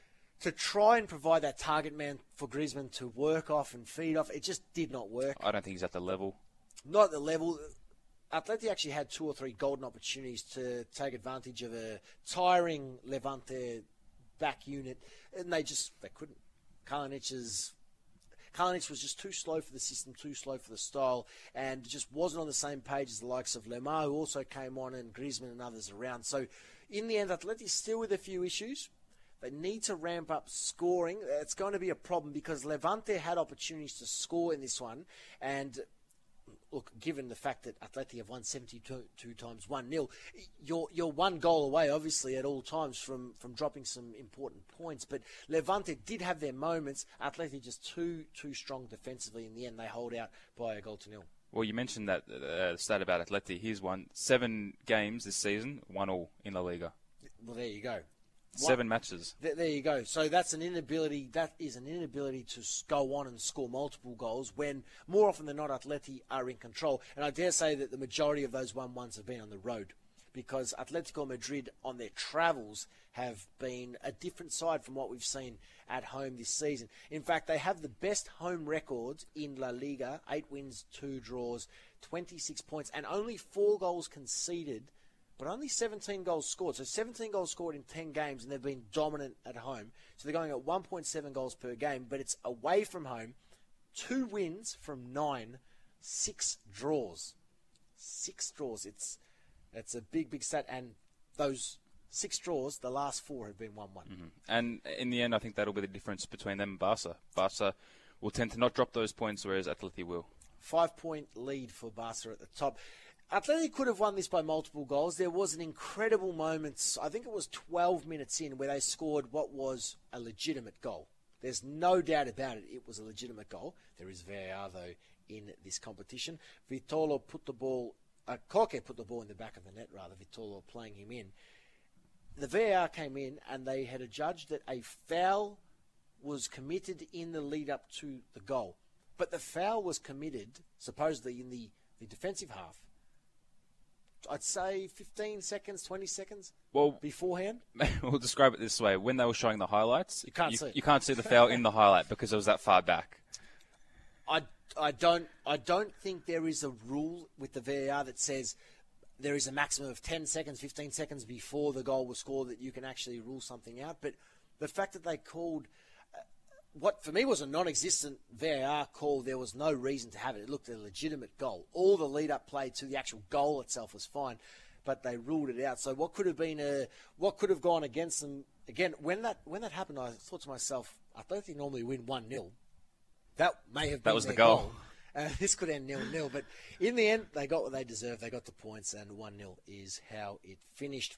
[SPEAKER 1] to try and provide that target man for Griezmann to work off and feed off, it just did not work.
[SPEAKER 3] I don't think he's at the level.
[SPEAKER 1] Not at the level. Atleti actually had two or three golden opportunities to take advantage of a tiring Levante back unit, and they just they couldn't. Kalanic's Kalinic was just too slow for the system, too slow for the style, and just wasn't on the same page as the likes of Lemar, who also came on, and Griezmann and others around. So, in the end, Atleti still with a few issues. They need to ramp up scoring. It's going to be a problem because Levante had opportunities to score in this one. And, look, given the fact that Atleti have won seventy-two times one nil, you're, you're one goal away, obviously, at all times from, from dropping some important points. But Levante did have their moments. Atleti just too, too strong defensively. In the end, they hold out by a goal to nil.
[SPEAKER 3] Well, you mentioned that uh, stat about Atleti. Here's one. Seven games this season, one all in La Liga.
[SPEAKER 1] Well, there you go.
[SPEAKER 3] Seven what? matches.
[SPEAKER 1] Th- there you go. So that's an inability. That is an inability to go on and score multiple goals when more often than not Atleti are in control. And I dare say that the majority of those one-ones have been on the road, because Atletico Madrid on their travels have been a different side from what we've seen at home this season. In fact, they have the best home records in La Liga: eight wins, two draws, twenty-six points, and only four goals conceded. But only seventeen goals scored. So seventeen goals scored in ten games, and they've been dominant at home. So they're going at one point seven goals per game, but it's away from home. Two wins from nine, six draws. Six draws. It's it's a big, big stat. And those six draws, the last four have been one one.
[SPEAKER 3] Mm-hmm. And in the end, I think that'll be the difference between them and Barca. Barca will tend to not drop those points, whereas Atleti will.
[SPEAKER 1] Five-point lead for Barca at the top. Atleti could have won this by multiple goals. There was an incredible moment, I think it was twelve minutes in, where they scored what was a legitimate goal. There's no doubt about it. It was a legitimate goal. There is V A R, though, in this competition. Vitolo put the ball, uh, Koke put the ball in the back of the net, rather, Vitolo playing him in. The V A R came in, and they had adjudged that a foul was committed in the lead-up to the goal. But the foul was committed, supposedly, in the, the defensive half. I'd say fifteen seconds, twenty seconds
[SPEAKER 3] well,
[SPEAKER 1] beforehand.
[SPEAKER 3] We'll describe it this way. When they were showing the highlights,
[SPEAKER 1] you can't
[SPEAKER 3] you,
[SPEAKER 1] see
[SPEAKER 3] you can't see the foul in the highlight because it was that far back.
[SPEAKER 1] I, I, don't, I don't think there is a rule with the V A R that says there is a maximum of ten seconds, fifteen seconds before the goal was scored that you can actually rule something out. But the fact that they called what for me was a non-existent V A R call, there was no reason to have it. It looked a legitimate goal. All the lead-up play to the actual goal itself was fine, but they ruled it out. So what could have been a what could have gone against them? Again, when that when that happened, I thought to myself, I don't think normally win one nil. That may have been
[SPEAKER 3] that was
[SPEAKER 1] their
[SPEAKER 3] the goal.
[SPEAKER 1] goal. Uh, this could end nil-nil, but in the end, they got what they deserved. They got the points, and one nil is how it finished.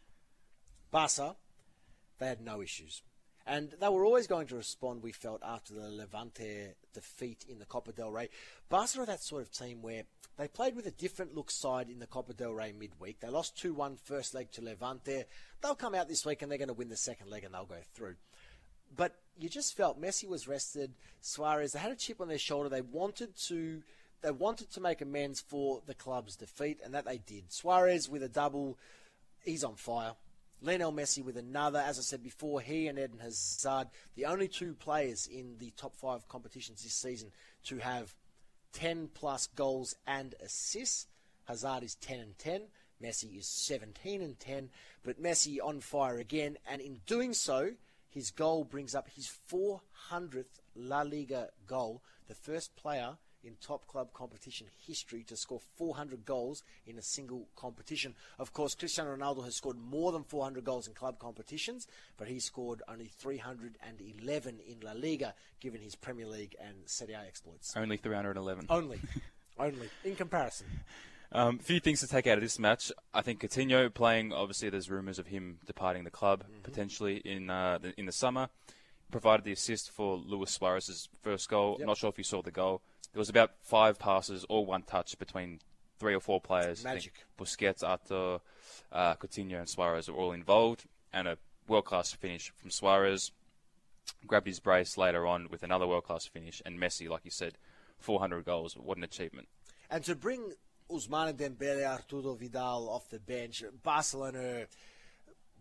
[SPEAKER 1] Barca, they had no issues. And they were always going to respond, we felt, after the Levante defeat in the Copa del Rey. Barca are that sort of team where they played with a different look side in the Copa del Rey midweek. They lost two one first leg to Levante. They'll come out this week and they're going to win the second leg and they'll go through. But you just felt Messi was rested. Suarez, they had a chip on their shoulder. They wanted to they wanted to make amends for the club's defeat, and that they did. Suarez with a double, he's on fire. Lionel Messi with another. As I said before, he and Eden Hazard, the only two players in the top five competitions this season to have ten plus goals and assists. Hazard is ten and ten. Messi is seventeen and ten. But Messi on fire again, and in doing so, his goal brings up his four hundredth La Liga goal, the first player in top club competition history to score four hundred goals in a single competition. Of course, Cristiano Ronaldo has scored more than four hundred goals in club competitions, but he scored only three hundred eleven in La Liga, given his Premier League and Serie A exploits.
[SPEAKER 3] Only three hundred eleven.
[SPEAKER 1] Only. Only. In comparison.
[SPEAKER 3] A um, few things to take out of this match. I think Coutinho playing, obviously there's rumours of him departing the club, mm-hmm. potentially in uh, the, in the summer. Provided the assist for Luis Suarez's first goal.
[SPEAKER 1] Yep.
[SPEAKER 3] Not sure if you saw the goal. There was about five passes, all one touch between three or four players.
[SPEAKER 1] Magic.
[SPEAKER 3] I think Busquets, Arthur, uh, Coutinho and Suarez are all involved. And a world-class finish from Suarez. Grabbed his brace later on with another world-class finish. And Messi, like you said, four hundred goals. What an achievement.
[SPEAKER 1] And to bring Ousmane Dembele, Arturo Vidal off the bench, Barcelona,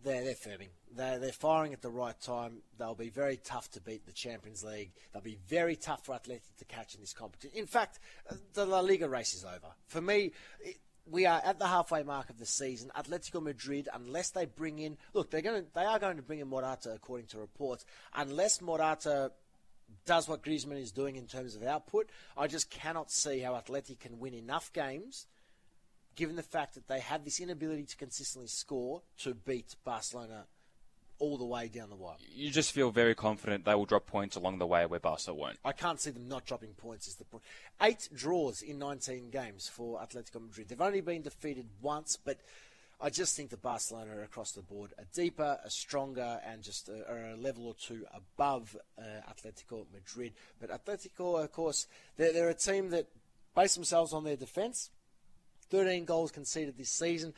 [SPEAKER 1] They're, they're firming. They're, they're firing at the right time. They'll be very tough to beat the Champions League. They'll be very tough for Athletic to catch in this competition. In fact, the La Liga race is over. For me, it, we are at the halfway mark of the season. Atletico Madrid, unless they bring in... Look, they're going to, they are going to bring in Morata, according to reports. Unless Morata does what Griezmann is doing in terms of output, I just cannot see how Atleti can win enough games, given the fact that they have this inability to consistently score, to beat Barcelona all the way down the wire.
[SPEAKER 3] You just feel very confident they will drop points along the way where Barca won't.
[SPEAKER 1] I can't see them not dropping points is the point. Eight draws in nineteen games for Atletico Madrid. They've only been defeated once, but I just think that Barcelona are across the board are deeper, are stronger, and just a, are a level or two above uh, Atletico Madrid. But Atletico, of course, they're, they're a team that base themselves on their defence. thirteen goals conceded this season.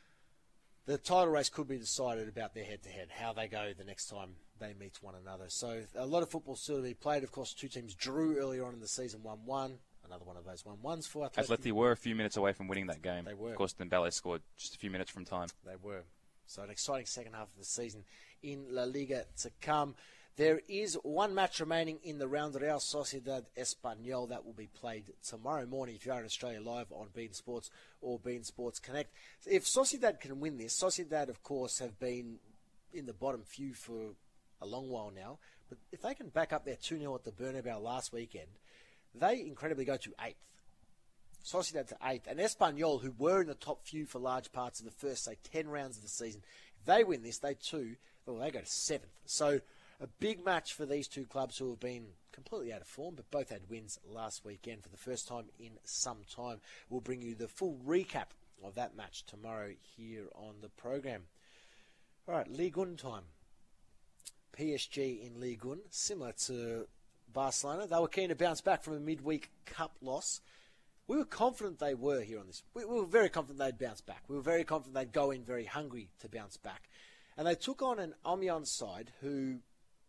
[SPEAKER 1] The title race could be decided about their head-to-head, how they go the next time they meet one another. So a lot of football still to be played. Of course, two teams drew earlier on in the season, one one. Another one of those one ones for Atleti.
[SPEAKER 3] Atleti were a few minutes away from winning that game.
[SPEAKER 1] They were.
[SPEAKER 3] Of course, Dembele scored just a few minutes from time.
[SPEAKER 1] They were. So an exciting second half of the season in La Liga to come. There is one match remaining in the round, Real Sociedad Espanyol, that will be played tomorrow morning if you are in Australia live on beIN Sports or beIN Sports Connect. If Sociedad can win this, Sociedad, of course, have been in the bottom few for a long while now, but if they can back up their two nil at the Bernabeu last weekend, they incredibly go to eighth. Sociedad to eighth. And Espanyol, who were in the top few for large parts of the first, say, ten rounds of the season, if they win this, they too, well, they go to seventh. So a big match for these two clubs who have been completely out of form, but both had wins last weekend for the first time in some time. We'll bring you the full recap of that match tomorrow here on the program. All right, Ligue one time. P S G in Ligue one, similar to Barcelona. They were keen to bounce back from a midweek cup loss. We were confident they were here on this. We, we were very confident they'd bounce back. We were very confident they'd go in very hungry to bounce back. And they took on an Amiens side who...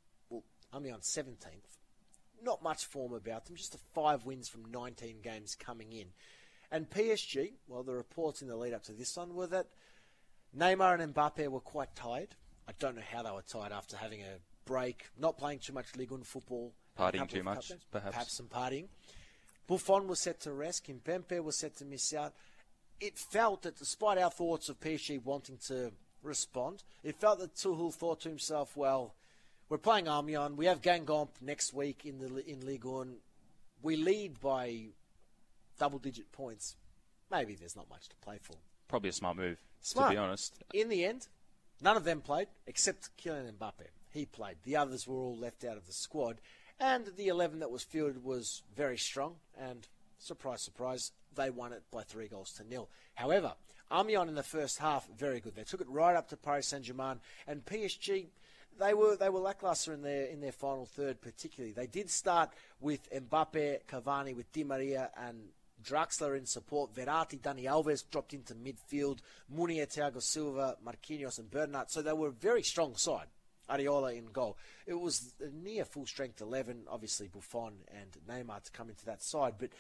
[SPEAKER 1] Amiens seventeenth. Not much form about them, just the five wins from nineteen games coming in. And P S G, well, the reports in the lead up to this one were that Neymar and Mbappe were quite tired. I don't know how they were tired after having a break, not playing too much Ligue one football.
[SPEAKER 3] Partying too much, perhaps.
[SPEAKER 1] Perhaps some partying. Buffon was set to rest. Kimpembe was set to miss out. It felt that despite our thoughts of P S G wanting to respond, it felt that Tuchel thought to himself, well, we're playing Amiens. We have Guingamp next week in the in Ligue one. We lead by double-digit points. Maybe there's not much to play for.
[SPEAKER 3] Probably a smart move,
[SPEAKER 1] Smart.
[SPEAKER 3] to be honest.
[SPEAKER 1] In the end, none of them played except Kylian Mbappe. He played. The others were all left out of the squad. And the eleven that was fielded was very strong. And surprise, surprise, they won it by three goals to nil. However, Amiens in the first half, very good. They took it right up to Paris Saint-Germain. And P S G... They were they were lackluster in their in their final third, particularly. They did start with Mbappe, Cavani, with Di Maria and Draxler in support. Verratti, Dani Alves dropped into midfield. Munier, Thiago Silva, Marquinhos and Bernat. So they were a very strong side. Areola in goal. It was a near full-strength eleven, obviously Buffon and Neymar to come into that side. But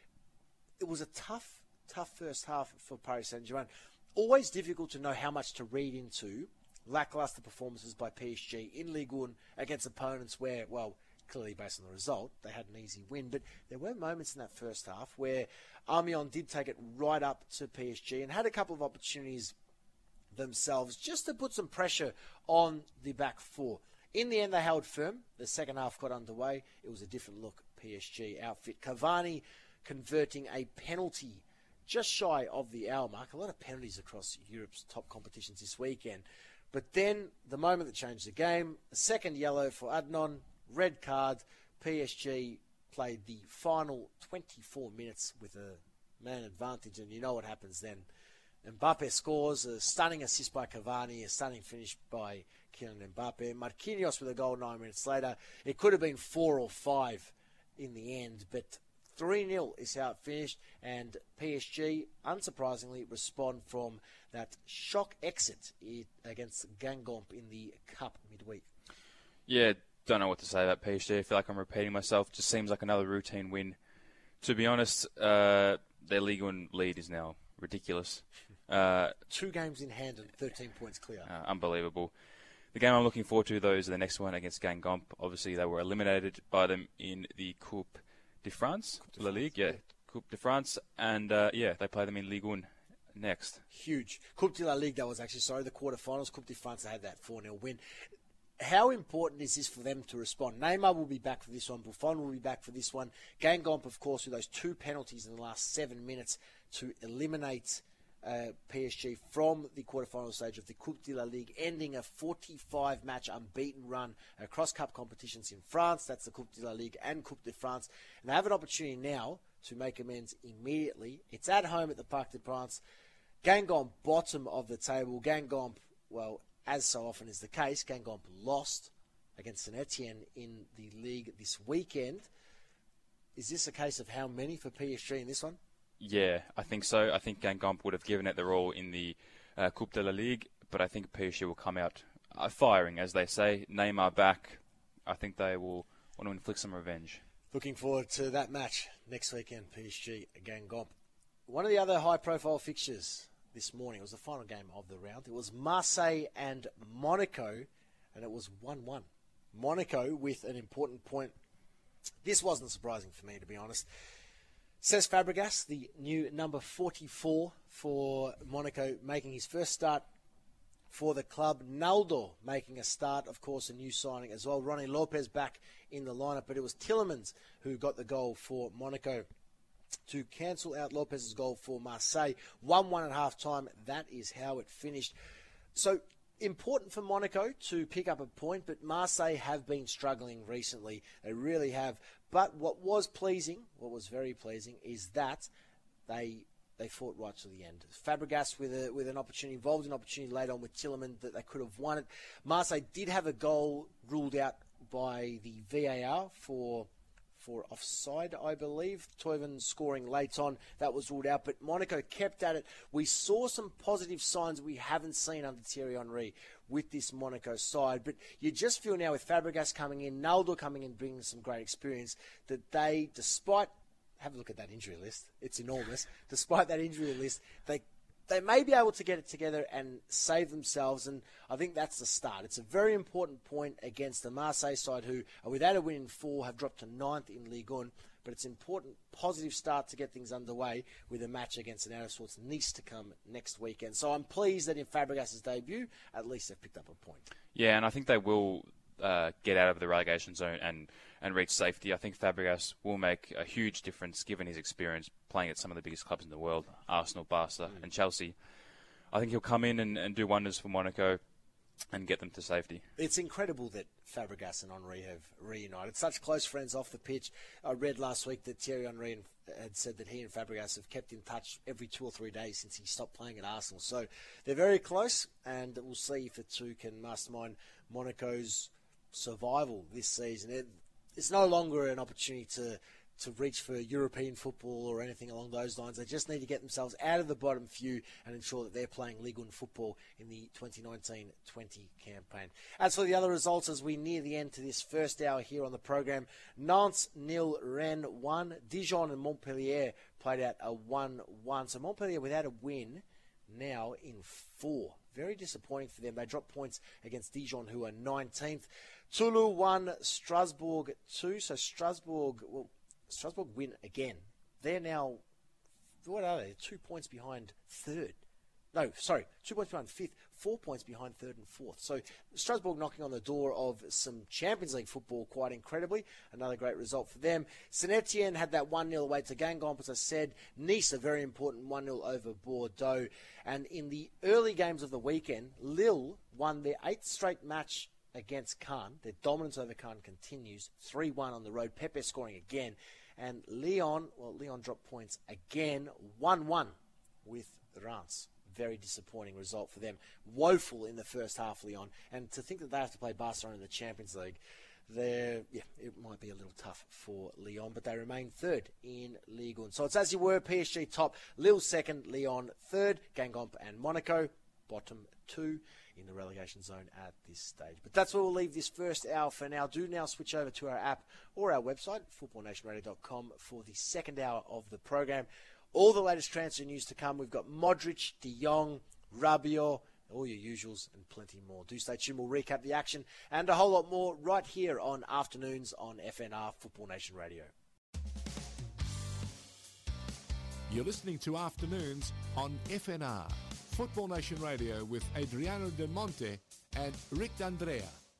[SPEAKER 1] it was a tough, tough first half for Paris Saint-Germain. Always difficult to know how much to read into lackluster performances by P S G in Ligue one against opponents where, well, clearly based on the result, they had an easy win. But there were moments in that first half where Amiens did take it right up to P S G and had a couple of opportunities themselves just to put some pressure on the back four. In the end, they held firm. The second half got underway. It was a different look P S G outfit. Cavani converting a penalty just shy of the hour mark. A lot of penalties across Europe's top competitions this weekend. But then, the moment that changed the game, a second yellow for Adnan, red card. P S G played the final twenty-four minutes with a man advantage, and you know what happens then. Mbappe scores, a stunning assist by Cavani, a stunning finish by Kylian Mbappe. Marquinhos with a goal nine minutes later. It could have been four or five in the end, but three nil is how it finished, and P S G, unsurprisingly, respond from that shock exit against Guingamp in the Cup midweek.
[SPEAKER 3] Yeah, don't know what to say about P S G. I feel like I'm repeating myself. Just seems like another routine win. To be honest, uh, their Ligue one lead is now ridiculous. Uh,
[SPEAKER 1] Two games in hand and thirteen points clear.
[SPEAKER 3] Uh, unbelievable. The game I'm looking forward to, though, is the next one against Guingamp. Obviously, they were eliminated by them in the Coupe de France,
[SPEAKER 1] Coupe de
[SPEAKER 3] La
[SPEAKER 1] France,
[SPEAKER 3] Ligue, yeah,
[SPEAKER 1] yeah.
[SPEAKER 3] Coupe de France, and uh, yeah, they play them in Ligue one next.
[SPEAKER 1] Huge. Coupe de la Ligue, that was actually, sorry, the quarterfinals. Coupe de France, they had that four nil win. How important is this for them to respond? Neymar will be back for this one. Buffon will be back for this one. Guingamp, of course, with those two penalties in the last seven minutes to eliminate uh, P S G from the quarterfinal stage of the Coupe de la Ligue, ending a forty-five match unbeaten run across cup competitions in France. That's the Coupe de la Ligue and Coupe de France. And they have an opportunity now to make amends immediately. It's at home at the Parc des Princes. Guingamp, bottom of the table. Guingamp, well, as so often is the case, Guingamp lost against Saint Etienne in the league this weekend. Is this a case of how many for P S G in this one?
[SPEAKER 3] Yeah, I think so. I think Guingamp would have given it their all in the uh, Coupe de la Ligue, but I think P S G will come out uh, firing, as they say. Neymar back. I think they will want to inflict some revenge.
[SPEAKER 1] Looking forward to that match next weekend, P S G Guingamp. One of the other high-profile fixtures this morning, it was the final game of the round. It was Marseille and Monaco, and it was one one. Monaco with an important point. This wasn't surprising for me, to be honest. Cesc Fabregas, the new number forty-four for Monaco, making his first start for the club. Naldo making a start, of course, a new signing as well. Ronnie Lopez back in the lineup, but it was Tielemans who got the goal for Monaco to cancel out Lopez's goal for Marseille. one one at half time. That is how it finished. So important for Monaco to pick up a point, but Marseille have been struggling recently. They really have. But what was pleasing, what was very pleasing, is that they they fought right to the end. Fabregas with a, with an opportunity, involved in an opportunity later on with Tielemans that they could have won it. Marseille did have a goal ruled out by the V A R for for offside, I believe. Toivonen scoring late on, that was ruled out, but Monaco kept at it. We saw some positive signs we haven't seen under Thierry Henry with this Monaco side, but you just feel now with Fabregas coming in, Naldo coming in, bringing some great experience, that they, despite, have a look at that injury list, it's enormous, despite that injury list, they They may be able to get it together and save themselves, and I think that's the start. It's a very important point against the Marseille side, who are without a win in four, have dropped to ninth in Ligue one, but it's an important, positive start to get things underway with a match against an out of sorts Nice to come next weekend. So I'm pleased that in Fabregas' debut, at least they've picked up a point.
[SPEAKER 3] Yeah, and I think they will uh, get out of the relegation zone and, and reach safety. I think Fabregas will make a huge difference given his experience playing at some of the biggest clubs in the world, Arsenal, Barca, mm. and Chelsea. I think he'll come in and, and do wonders for Monaco and get them to safety.
[SPEAKER 1] It's incredible that Fabregas and Henry have reunited. Such close friends off the pitch. I read last week that Thierry Henry had said that he and Fabregas have kept in touch every two or three days since he stopped playing at Arsenal. So they're very close, and we'll see if the two can mastermind Monaco's survival this season. It, it's no longer an opportunity to to reach for European football or anything along those lines. They just need to get themselves out of the bottom few and ensure that they're playing Ligue one football in the twenty nineteen twenty campaign. As for the other results, as we near the end to this first hour here on the program, Nantes nil, Rennes one. Dijon and Montpellier played out a one one. So Montpellier without a win now in four. Very disappointing for them. They dropped points against Dijon, who are nineteenth. Toulouse one, Strasbourg two. So Strasbourg, well, Strasbourg win again. They're now, what are they? Two points behind third. No, sorry, two points behind fifth, four points behind third and fourth. So Strasbourg knocking on the door of some Champions League football quite incredibly. Another great result for them. Saint Etienne had that one nil away to Guingamp, as I said. Nice, a very important one nil over Bordeaux. And in the early games of the weekend, Lille won their eighth straight match against Caen. Their dominance over Caen continues. three one on the road. Pepe scoring again. And Lyon, well, Lyon dropped points again. one one with Reims. Very disappointing result for them. Woeful in the first half, Lyon. And to think that they have to play Barcelona in the Champions League, they're, yeah, it might be a little tough for Lyon, but they remain third in Ligue one. So it's as you were, P S G top, Lille second, Lyon third, Guingamp and Monaco bottom two in the relegation zone at this stage. But that's where we'll leave this first hour for now. Do now switch over to our app or our website, football nation radio dot com, for the second hour of the program. All the latest transfer news to come. We've got Modric, De Jong, Rabiot, all your usuals and plenty more. Do stay tuned. We'll recap the action and a whole lot more right here on Afternoons on F N R Football Nation Radio.
[SPEAKER 2] You're listening to Afternoons on F N R Football Nation Radio with Adriano Del Monte and Rick D'Andrea.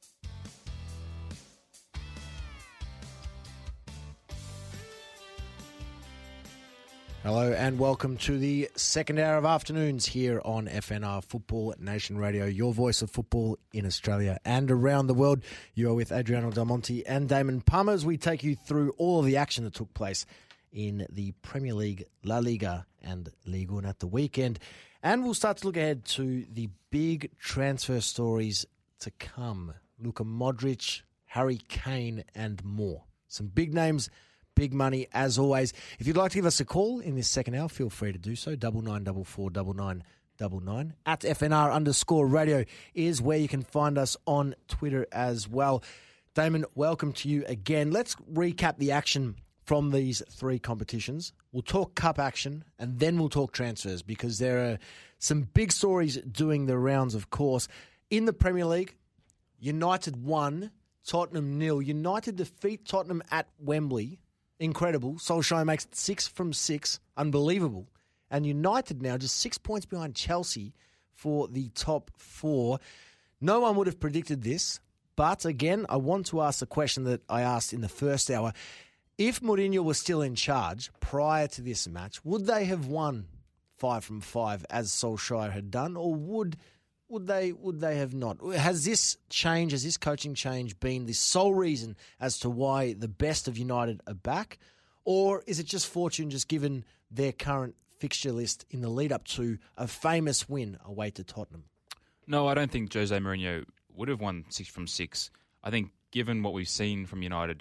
[SPEAKER 1] Hello and welcome to the second hour of Afternoons here on F N R Football Nation Radio, your voice of football in Australia and around the world. You are with Adriano Del Monte and Damon Palmer as we take you through all of the action that took place in the Premier League, La Liga and Ligue one at the weekend. And we'll start to look ahead to the big transfer stories to come. Luka Modric, Harry Kane and more. Some big names, big money as always. If you'd like to give us a call in this second hour, feel free to do so. Double nine double four double nine double nine. At F N R underscore radio is where you can find us on Twitter as well. Damon, welcome to you again. Let's recap the action from these three competitions. We'll talk cup action and then we'll talk transfers because there are some big stories doing the rounds, of course. In the Premier League, United won, Tottenham nil. United defeat Tottenham at Wembley. Incredible. Solskjaer makes six from six. Unbelievable. And United now just six points behind Chelsea for the top four. No one would have predicted this. But again, I want to ask the question that I asked in the first hour. If Mourinho was still in charge prior to this match, would they have won five from five as Solskjaer had done? Or would would they would they have not? Has this change, has this coaching change been the sole reason as to why the best of United are back? Or is it just fortune just given their current fixture list in the lead up to a famous win away to Tottenham?
[SPEAKER 3] No, I don't think Jose Mourinho would have won six from six. I think given what we've seen from United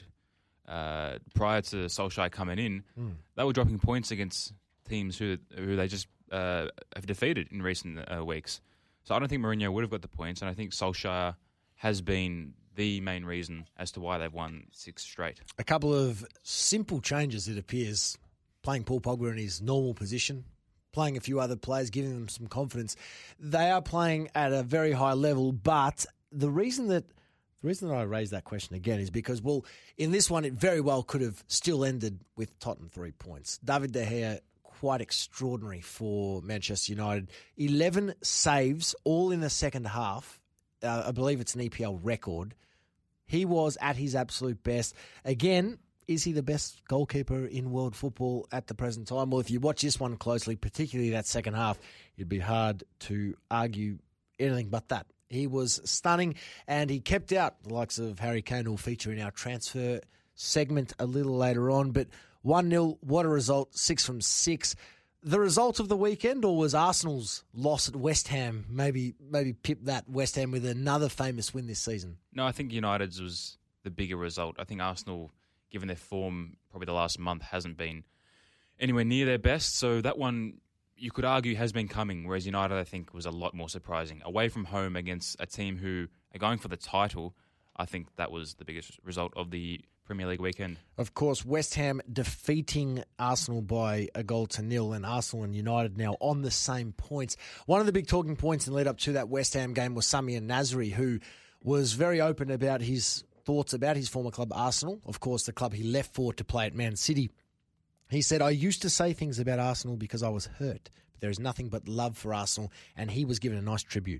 [SPEAKER 3] uh, prior to Solskjaer coming in, mm. they were dropping points against teams who who they just uh, have defeated in recent uh, weeks. So I don't think Mourinho would have got the points, and I think Solskjaer has been the main reason as to why they've won six straight.
[SPEAKER 1] A couple of simple changes, it appears. Playing Paul Pogba in his normal position, playing a few other players, giving them some confidence. They are playing at a very high level, but the reason that the reason that I raise that question again is because, well, in this one, it very well could have still ended with Tottenham three points. David De Gea, quite extraordinary for Manchester United. eleven saves, all in the second half. Uh, I believe it's an E P L record. He was at his absolute best. Again, is he the best goalkeeper in world football at the present time? Well, if you watch this one closely, particularly that second half, it'd be hard to argue anything but that. He was stunning, and he kept out the likes of Harry Kane, who will feature in our transfer segment a little later on. But one nil, what a result, six from six. The result of the weekend, or was Arsenal's loss at West Ham maybe maybe pip that West Ham with another famous win this season?
[SPEAKER 3] No, I think United's was the bigger result. I think Arsenal, given their form, probably the last month hasn't been anywhere near their best. So that one, you could argue, has been coming, whereas United, I think, was a lot more surprising. Away from home against a team who are going for the title, I think that was the biggest result of the Premier League weekend.
[SPEAKER 1] Of course, West Ham defeating Arsenal by a goal to nil, and Arsenal and United now on the same points. One of the big talking points in lead up to that West Ham game was Samir Nasri, who was very open about his thoughts about his former club, Arsenal. Of course, the club he left for to play at Man City. He said, "I used to say things about Arsenal because I was hurt, but there is nothing but love for Arsenal," and he was given a nice tribute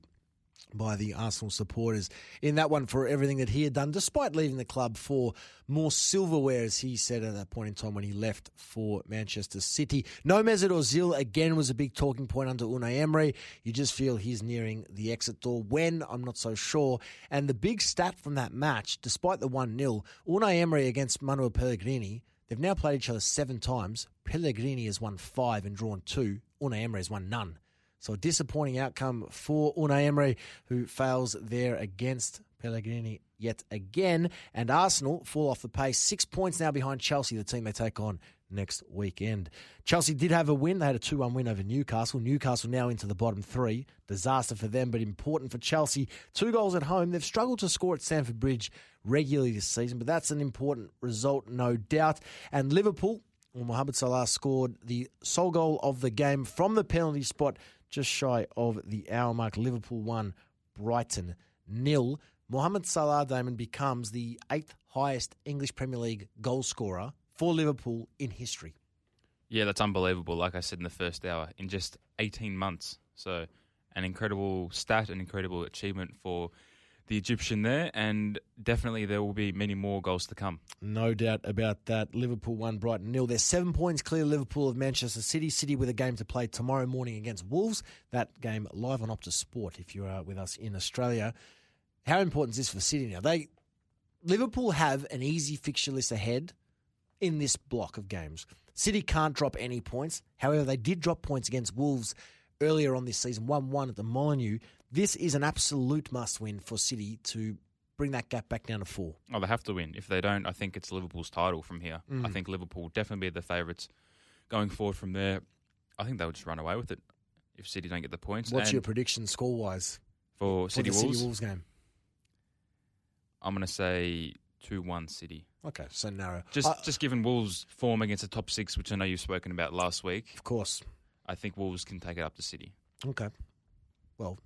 [SPEAKER 1] by the Arsenal supporters in that one for everything that he had done, despite leaving the club for more silverware, as he said at that point in time when he left for Manchester City. No Mesut Ozil, again, was a big talking point under Unai Emery. You just feel he's nearing the exit door. When? I'm not so sure. And the big stat from that match, despite the one nil, Unai Emery against Manuel Pellegrini, they've now played each other seven times. Pellegrini has won five and drawn two. Unai Emery has won none. So a disappointing outcome for Unai Emery, who fails there against Pellegrini yet again. And Arsenal fall off the pace. Six points now behind Chelsea, the team they take on next weekend. Chelsea did have a win. They had a two one win over Newcastle. Newcastle now into the bottom three. Disaster for them, but important for Chelsea. Two goals at home. They've struggled to score at Stamford Bridge regularly this season, but that's an important result, no doubt. And Liverpool Well, Mohamed Salah scored the sole goal of the game from the penalty spot just shy of the hour mark. Liverpool one, Brighton nil. Mohamed Salah, Damon, becomes the eighth highest English Premier League goal scorer for Liverpool in history.
[SPEAKER 3] Yeah, that's unbelievable, like I said in the first hour, in just eighteen months. So an incredible stat, an incredible achievement for the Egyptian there, and definitely there will be many more goals to come.
[SPEAKER 1] No doubt about that. Liverpool one, Brighton nil. There's seven points clear Liverpool of Manchester City. City with a game to play tomorrow morning against Wolves. That game live on Optus Sport if you are with us in Australia. How important is this for City now? They Liverpool have an easy fixture list ahead in this block of games. City can't drop any points. However, they did drop points against Wolves earlier on this season, one one at the Molineux. This is an absolute must-win for City to bring that gap back down to four.
[SPEAKER 3] Oh, they have to win. If they don't, I think it's Liverpool's title from here. Mm. I think Liverpool will definitely be the favourites going forward from there. I think they'll just run away with it if City don't get the points.
[SPEAKER 1] What's
[SPEAKER 3] and
[SPEAKER 1] your prediction score-wise
[SPEAKER 3] for, for City
[SPEAKER 1] the
[SPEAKER 3] Wolves?
[SPEAKER 1] City Wolves game?
[SPEAKER 3] I'm going to say two one City.
[SPEAKER 1] Okay, so narrow.
[SPEAKER 3] Just
[SPEAKER 1] I,
[SPEAKER 3] just given Wolves' form against the top six, which I know you've spoken about last week.
[SPEAKER 1] Of course.
[SPEAKER 3] I think Wolves can take it up to City.
[SPEAKER 1] Okay. Well,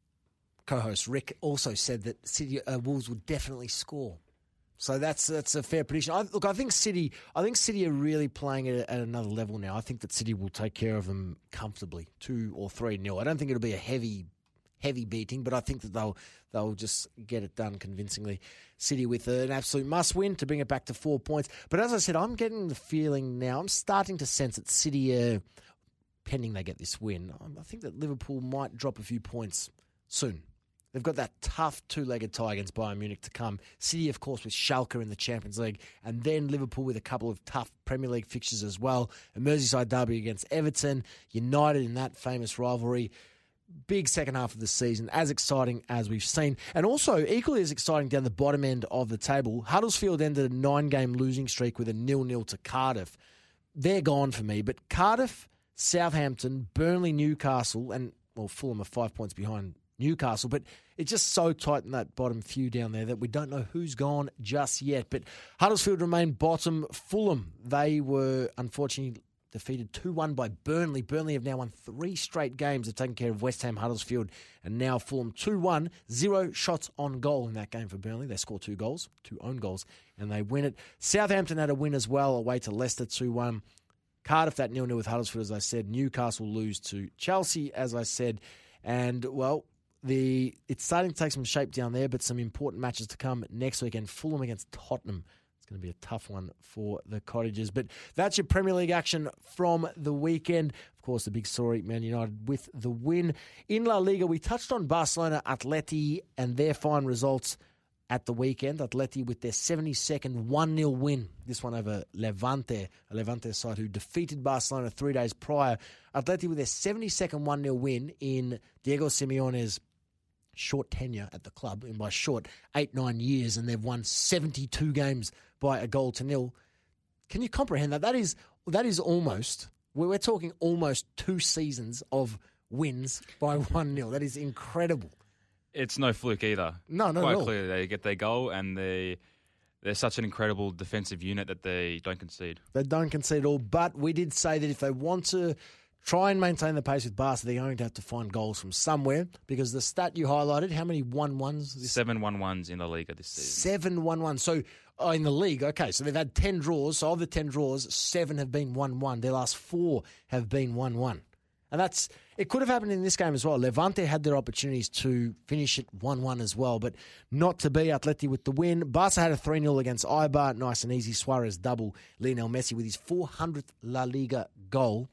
[SPEAKER 1] co-host Rick also said that City uh, Wolves would definitely score. So that's that's a fair prediction. I, look, I think City I think City are really playing at, at another level now. I think that City will take care of them comfortably, two or three nil. I don't think it'll be a heavy heavy beating, but I think that they'll they'll just get it done convincingly. City with an absolute must-win to bring it back to four points. But as I said, I'm getting the feeling now, I'm starting to sense that City, uh, pending they get this win, I think that Liverpool might drop a few points soon. They've got that tough two-legged tie against Bayern Munich to come. City, of course, with Schalke in the Champions League, and then Liverpool with a couple of tough Premier League fixtures as well. A Merseyside derby against Everton, United in that famous rivalry. Big second half of the season, as exciting as we've seen. And also, equally as exciting down the bottom end of the table, Huddersfield ended a nine-game losing streak with a nil-nil to Cardiff. They're gone for me, but Cardiff, Southampton, Burnley, Newcastle, and, well, Fulham are five points behind Newcastle, but it's just so tight in that bottom few down there that we don't know who's gone just yet. But Huddersfield remain bottom. Fulham, they were unfortunately defeated two one by Burnley. Burnley have now won three straight games of taking care of West Ham, Huddersfield, and now Fulham two one. Zero shots on goal in that game for Burnley. They score two goals, two own goals, and they win it. Southampton had a win as well, away to Leicester two one. Cardiff, that nil-nil with Huddersfield, as I said. Newcastle lose to Chelsea, as I said. And, well, the it's starting to take some shape down there, but some important matches to come next weekend. Fulham against Tottenham. Going to be a tough one for the Cottagers. But that's your Premier League action from the weekend. Of course, the big story, Man United with the win. In La Liga, we touched on Barcelona Atleti and their fine results at the weekend. Atleti with their seventy-second one nil win. This one over Levante, a Levante side who defeated Barcelona three days prior. Atleti with their seventy-second one nil win in Diego Simeone's short tenure at the club, and by short, eight, nine years, and they've won seventy-two games by a goal to nil. Can you comprehend that? That is that is almost, we're talking almost two seasons of wins by one nil. That is incredible.
[SPEAKER 3] It's no fluke either.
[SPEAKER 1] No, no,
[SPEAKER 3] Quite
[SPEAKER 1] at all.
[SPEAKER 3] clearly, they get their goal, and they, they're such an incredible defensive unit that they don't concede.
[SPEAKER 1] They don't concede at all, but we did say that if they want to try and maintain the pace with Barca, they're going to have to find goals from somewhere, because the stat you highlighted, how many one-ones? This
[SPEAKER 3] Seven one-ones in La Liga this season.
[SPEAKER 1] Seven one-ones. So, oh, in the league, okay, so they've had ten draws. So of the ten draws, seven have been one-one. Their last four have been one-one. And that's, it could have happened in this game as well. Levante had their opportunities to finish it one-one as well, but not to be. Atleti with the win. Barca had a three nil against Eibar. Nice and easy. Suarez double. Lionel Messi with his four hundredth La Liga goal.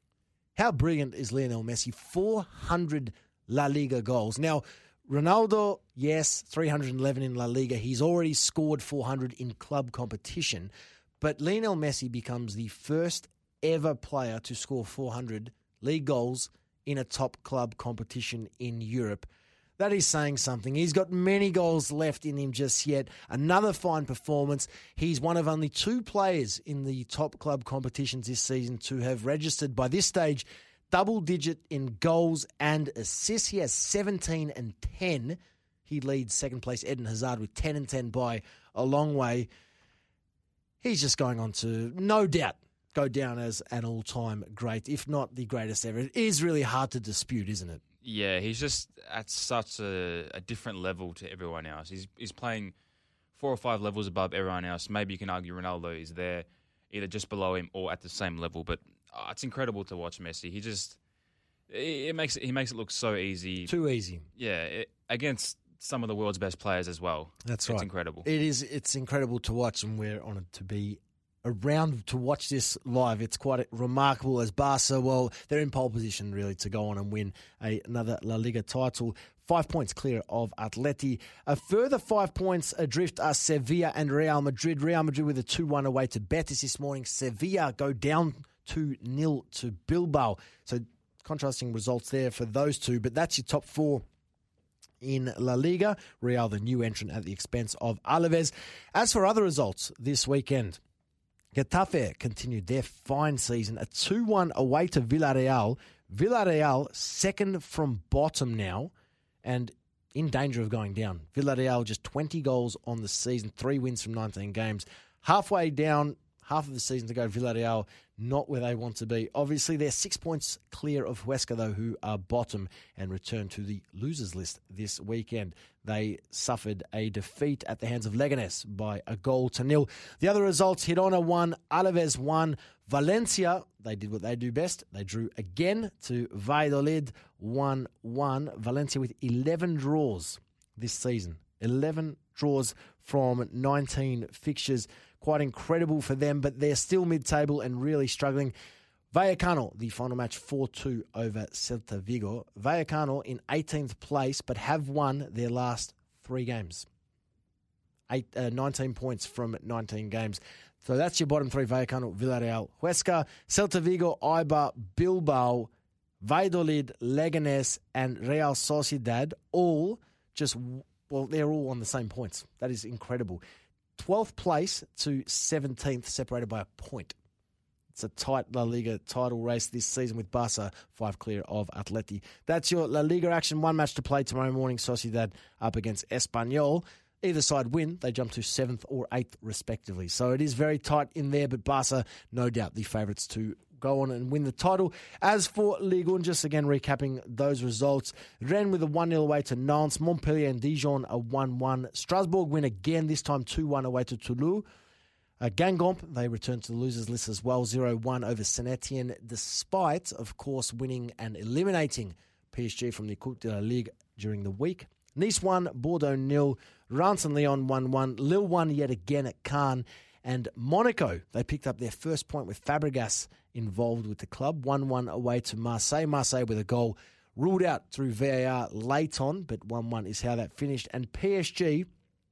[SPEAKER 1] How brilliant is Lionel Messi? four hundred La Liga goals. Now, Ronaldo, yes, three hundred eleven in La Liga. He's already scored four hundred in club competition. But Lionel Messi becomes the first ever player to score four hundred league goals in a top club competition in Europe. That is saying something. He's got many goals left in him just yet. Another fine performance. He's one of only two players in the top club competitions this season to have registered, by this stage, double-digit in goals and assists. He has seventeen and ten. He leads second-place Eden Hazard with ten and ten by a long way. He's just going on to, no doubt, go down as an all-time great, if not the greatest ever. It is really hard to dispute, isn't it?
[SPEAKER 3] Yeah, he's just at such a, a different level to everyone else. He's he's playing four or five levels above everyone else. Maybe you can argue Ronaldo is there, either just below him or at the same level. But oh, it's incredible to watch Messi. He just it, it makes it, he makes it look so easy.
[SPEAKER 1] Too easy.
[SPEAKER 3] Yeah, it, against some of the world's best players as well.
[SPEAKER 1] That's right.
[SPEAKER 3] It's incredible.
[SPEAKER 1] It is. It's incredible to watch, and we're honoured to be around to watch this live. It's quite remarkable as Barca, well, they're in pole position really to go on and win a, another La Liga title. Five points clear of Atleti. A further five points adrift are Sevilla and Real Madrid. Real Madrid with a two one away to Betis this morning. Sevilla go down two nil to Bilbao. So contrasting results there for those two, but that's your top four in La Liga. Real, the new entrant at the expense of Alaves. As for other results this weekend, Getafe continued their fine season. A two one away to Villarreal. Villarreal second from bottom now and in danger of going down. Villarreal just twenty goals on the season, three wins from nineteen games. Halfway down, half of the season to go, Villarreal not where they want to be. Obviously, they're six points clear of Huesca, though, who are bottom and return to the losers list this weekend. They suffered a defeat at the hands of Leganés by a goal to nil. The other results, Girona won, Alaves won, Valencia, they did what they do best. They drew again to Valladolid, one one. Valencia with eleven draws this season. eleven draws from nineteen fixtures. Quite incredible for them, but they're still mid-table and really struggling. Vallecano, the final match four two over Celta Vigo. Vallecano in eighteenth place, but have won their last three games. Eight, uh, nineteen points from nineteen games. So that's your bottom three, Vallecano, Villarreal, Huesca, Celta Vigo, Eibar, Bilbao, Valladolid, Leganés, and Real Sociedad. All just, well, they're all on the same points. That is incredible. twelfth place to seventeenth, separated by a point. It's a tight La Liga title race this season with Barca five clear of Atleti. That's your La Liga action. One match to play tomorrow morning. Sociedad up against Espanyol. Either side win, they jump to seventh or eighth respectively. So it is very tight in there, but Barca, no doubt, the favourites to go on and win the title. As for Ligue one, just again recapping those results. Rennes with a one nil away to Nantes. Montpellier and Dijon a one one. Strasbourg win again, this time two one away to Toulouse. Uh, Guingamp, they return to the losers list as well, zero one over Saint-Etienne, despite, of course, winning and eliminating P S G from the Coupe de la Ligue during the week. Nice one, Bordeaux nil. Reims and Lyon one one. Lille won yet again at Cannes. And Monaco, they picked up their first point with Fabregas involved with the club. one one away to Marseille. Marseille with a goal ruled out through V A R late on, but one one is how that finished. And P S G,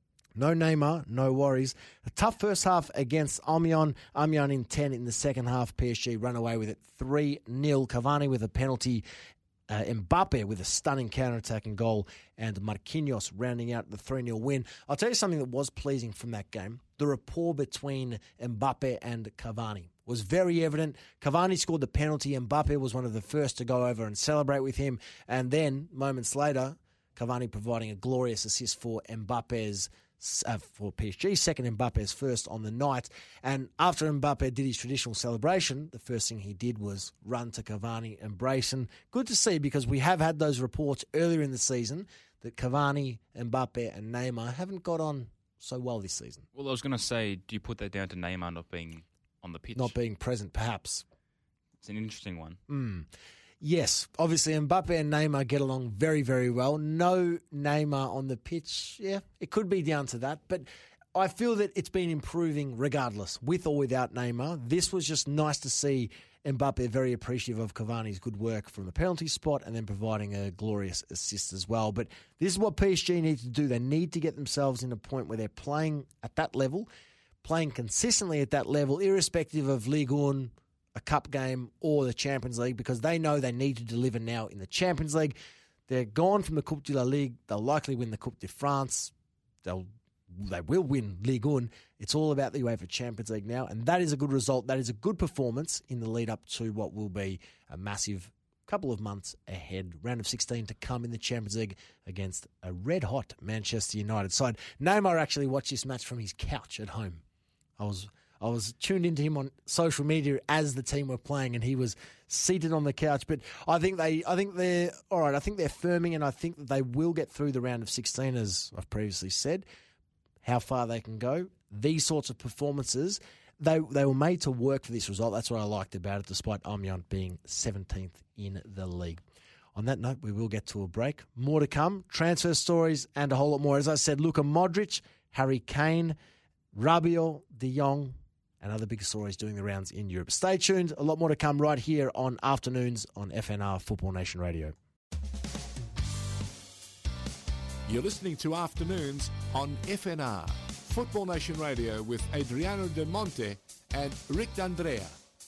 [SPEAKER 1] no Neymar, no worries. A tough first half against Amiens. Amiens in ten in the second half. P S G run away with it three nil. Cavani with a penalty. Uh, Mbappe with a stunning counter-attacking goal, and Marquinhos rounding out the three nil win. I'll tell you something that was pleasing from that game. The rapport between Mbappe and Cavani was very evident. Cavani scored the penalty. Mbappe was one of the first to go over and celebrate with him. And then, moments later, Cavani providing a glorious assist for Mbappe's Uh, for P S G, second Mbappe's first on the night. And after Mbappe did his traditional celebration, the first thing he did was run to Cavani, embrace him. Good to see, because we have had those reports earlier in the season that Cavani, Mbappe and Neymar haven't got on so well this season.
[SPEAKER 3] Well, I was going to say, do you put that down to Neymar not being on the pitch?
[SPEAKER 1] Not being present, perhaps.
[SPEAKER 3] It's an interesting one.
[SPEAKER 1] Mm. Yes, obviously Mbappe and Neymar get along very, very well. No Neymar on the pitch, yeah, it could be down to that. But I feel that it's been improving regardless, with or without Neymar. This was just nice to see Mbappe very appreciative of Cavani's good work from the penalty spot and then providing a glorious assist as well. But this is what P S G need to do. They need to get themselves in a point where they're playing at that level, playing consistently at that level, irrespective of Ligue one, a cup game or the Champions League, because they know they need to deliver now in the Champions League. They're gone from the Coupe de la Ligue. They'll likely win the Coupe de France. They'll they will win Ligue one. It's all about the UEFA Champions League now, and that is a good result. That is a good performance in the lead up to what will be a massive couple of months ahead. Round of sixteen to come in the Champions League against a red-hot Manchester United side. Neymar actually watched this match from his couch at home. I was I was tuned into him on social media as the team were playing, and he was seated on the couch. But I think they, I think they're all right. I think they're firming, and I think that they will get through the round of sixteen, as I've previously said. How far they can go, these sorts of performances, they they were made to work for this result. That's what I liked about it, despite Amiens being seventeenth in the league. On that note, we will get to a break. More to come, transfer stories and a whole lot more. As I said, Luka Modric, Harry Kane, Rabiot, De Jong, and other big stories doing the rounds in Europe. Stay tuned. A lot more to come right here on Afternoons on F N R Football Nation Radio.
[SPEAKER 2] You're listening to Afternoons on F N R, Football Nation Radio with Adriano Del Monte and Rick D'Andrea.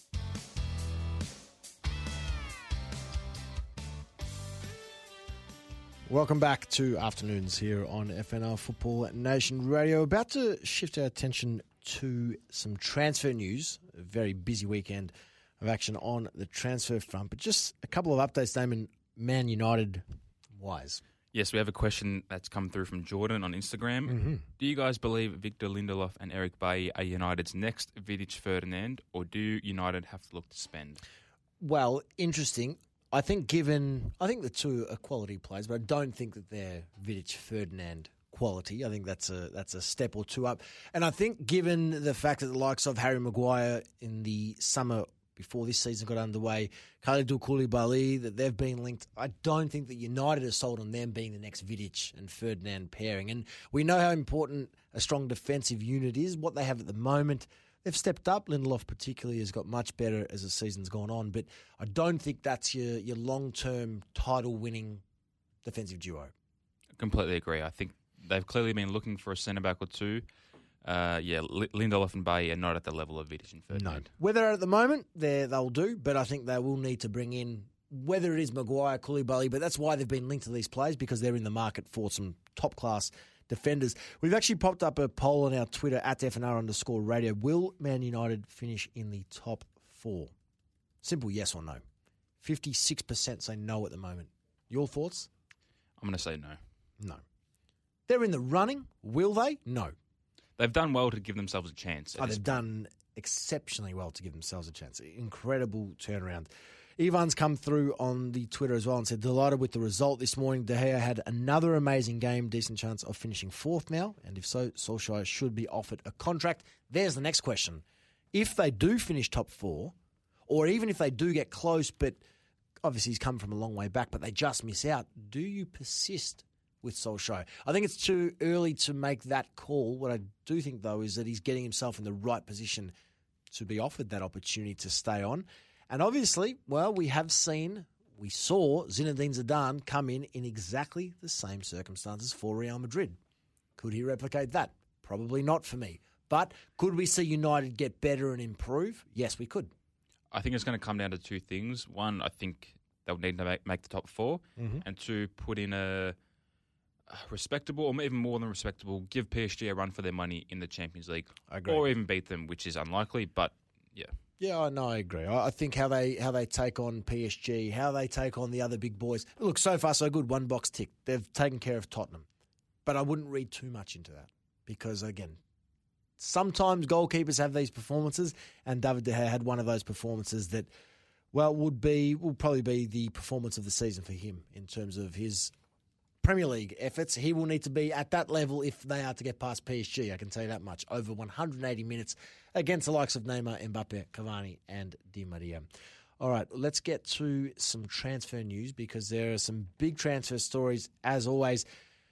[SPEAKER 1] Welcome back to Afternoons here on F N R Football Nation Radio. About to shift our attention to some transfer news. A very busy weekend of action on the transfer front. But just a couple of updates, Damon, Man United wise.
[SPEAKER 3] Yes, we have a question that's come through from Jordan on Instagram.
[SPEAKER 1] Mm-hmm.
[SPEAKER 3] Do you guys believe Victor Lindelof and Eric Bailly are United's next Vidic Ferdinand, or do United have to look to spend?
[SPEAKER 1] Well, interesting. I think given, I think the two are quality players, but I don't think that they're Vidic Ferdinand quality. I think that's a that's a step or two up. And I think given the fact that the likes of Harry Maguire in the summer before this season got underway, Kalidou Koulibaly, that they've been linked, I don't think that United are sold on them being the next Vidic and Ferdinand pairing. And we know how important a strong defensive unit is. What they have at the moment, they've stepped up. Lindelof particularly has got much better as the season's gone on, but I don't think that's your, your long-term title-winning defensive duo.
[SPEAKER 3] I completely agree. I think they've clearly been looking for a centre-back or two. Uh, yeah, Lindelof and Bailly are not at the level of Vidic and Ferdinand.
[SPEAKER 1] No. Whether at the moment, they'll do, but I think they will need to bring in, whether it is Maguire, Koulibaly, but that's why they've been linked to these players, because they're in the market for some top-class defenders. We've actually popped up a poll on our Twitter at F N R underscore radio. Will Man United finish in the top four? Simple yes or no. fifty-six percent say no at the moment. Your thoughts?
[SPEAKER 3] I'm going to say no.
[SPEAKER 1] No. They're in the running. Will they? No.
[SPEAKER 3] They've done well to give themselves a chance.
[SPEAKER 1] Oh, they've done exceptionally well to give themselves a chance. Incredible turnaround. Ivan's come through on the Twitter as well and said, delighted with the result this morning. De Gea had another amazing game, decent chance of finishing fourth now, and if so, Solskjaer should be offered a contract. There's the next question. If they do finish top four, or even if they do get close, but obviously he's come from a long way back, but they just miss out, do you persist with Solskjaer? I think it's too early to make that call. What I do think, though, is that he's getting himself in the right position to be offered that opportunity to stay on. And obviously, well, we have seen, we saw Zinedine Zidane come in in exactly the same circumstances for Real Madrid. Could he replicate that? Probably not for me. But could we see United get better and improve? Yes, we could.
[SPEAKER 3] I think it's going to come down to two things. One, I think they'll need to make, make the top four.
[SPEAKER 1] Mm-hmm.
[SPEAKER 3] And two, put in a respectable, or even more than respectable, give P S G a run for their money in the Champions League.
[SPEAKER 1] I agree.
[SPEAKER 3] Or even beat them, which is unlikely, but yeah.
[SPEAKER 1] Yeah, no, I agree. I think how they how they take on P S G, how they take on the other big boys. Look, so far so good. One box tick. They've taken care of Tottenham. But I wouldn't read too much into that because, again, sometimes goalkeepers have these performances, and David De Gea had one of those performances that, well, would be will probably be the performance of the season for him in terms of his Premier League efforts. He will need to be at that level if they are to get past P S G, I can tell you that much. Over one hundred eighty minutes against the likes of Neymar, Mbappe, Cavani and Di Maria. All right, let's get to some transfer news because there are some big transfer stories, as always,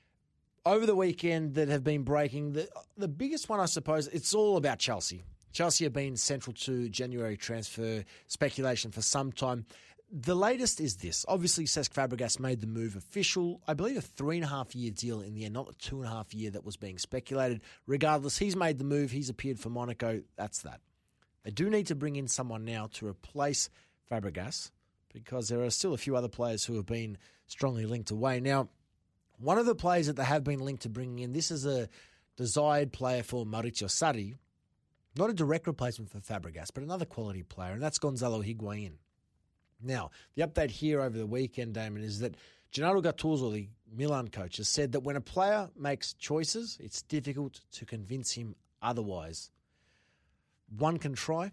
[SPEAKER 1] over the weekend that have been breaking. The, the biggest one, I suppose, it's all about Chelsea. Chelsea have been central to January transfer speculation for some time. The latest is this. Obviously, Cesc Fabregas made the move official. I believe a three-and-a-half-year deal in the end, not the two-and-a-half-year that was being speculated. Regardless, he's made the move. He's appeared for Monaco. That's that. They do need to bring in someone now to replace Fabregas because there are still a few other players who have been strongly linked away. Now, one of the players that they have been linked to bringing in, this is a desired player for Mauricio Sarri, not a direct replacement for Fabregas, but another quality player, and that's Gonzalo Higuain. Now, the update here over the weekend, Damon, is that Gennaro Gattuso, the Milan coach, has said that when a player makes choices, it's difficult to convince him otherwise. one can try,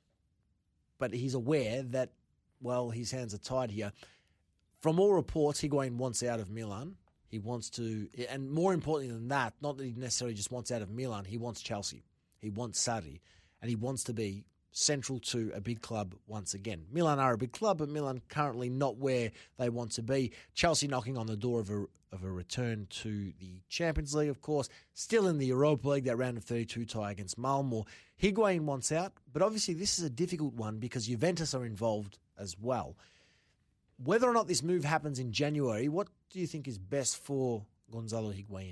[SPEAKER 1] but he's aware that, well, his hands are tied here. From all reports, Higuain wants out of Milan. He wants to, and more importantly than that, not that he necessarily just wants out of Milan, he wants Chelsea. He wants Sarri, and he wants to be central to a big club once again. Milan are a big club, but Milan currently not where they want to be. Chelsea knocking on the door of a of a return to the Champions League, of course. Still in the Europa League, that round of thirty-two tie against Malmo. Higuain wants out, but obviously this is a difficult one because Juventus are involved as well. Whether or not this move happens in January, what do you think is best for Gonzalo Higuain?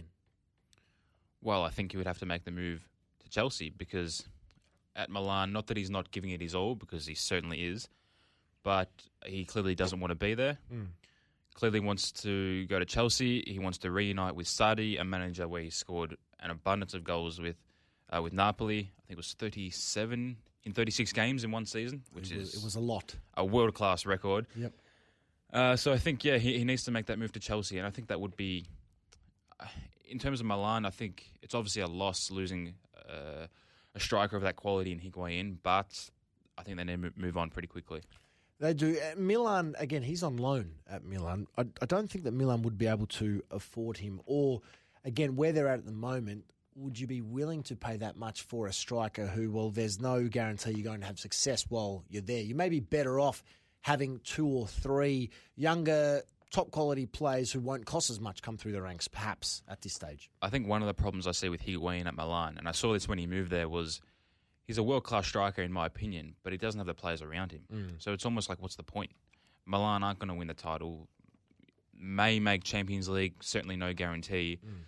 [SPEAKER 3] Well, I think he would have to make the move to Chelsea because at Milan, not that he's not giving it his all, because he certainly is, but he clearly doesn't want to be there. Mm. Clearly wants to go to Chelsea. He wants to reunite with Sarri, a manager where he scored an abundance of goals with uh, with Napoli. I think it was thirty-seven in thirty-six games in one season, which
[SPEAKER 1] it was,
[SPEAKER 3] is
[SPEAKER 1] it was a lot,
[SPEAKER 3] a world-class record.
[SPEAKER 1] Yep.
[SPEAKER 3] Uh, so I think, yeah, he, he needs to make that move to Chelsea, and I think that would be, uh, in terms of Milan, I think it's obviously a loss losing Uh, a striker of that quality in Higuain, but I think they need to move on pretty quickly.
[SPEAKER 1] They do. Uh, Milan, again, he's on loan at Milan. I, I don't think that Milan would be able to afford him. Or, again, where they're at at the moment, would you be willing to pay that much for a striker who, well, there's no guarantee you're going to have success while you're there? You may be better off having two or three younger, top-quality players who won't cost as much come through the ranks, perhaps, at this stage.
[SPEAKER 3] I think one of the problems I see with Higuain at Milan, and I saw this when he moved there, was he's a world-class striker in my opinion, but he doesn't have the players around him. Mm. So it's almost like, what's the point? Milan aren't going to win the title, may make Champions League, certainly no guarantee. Mm.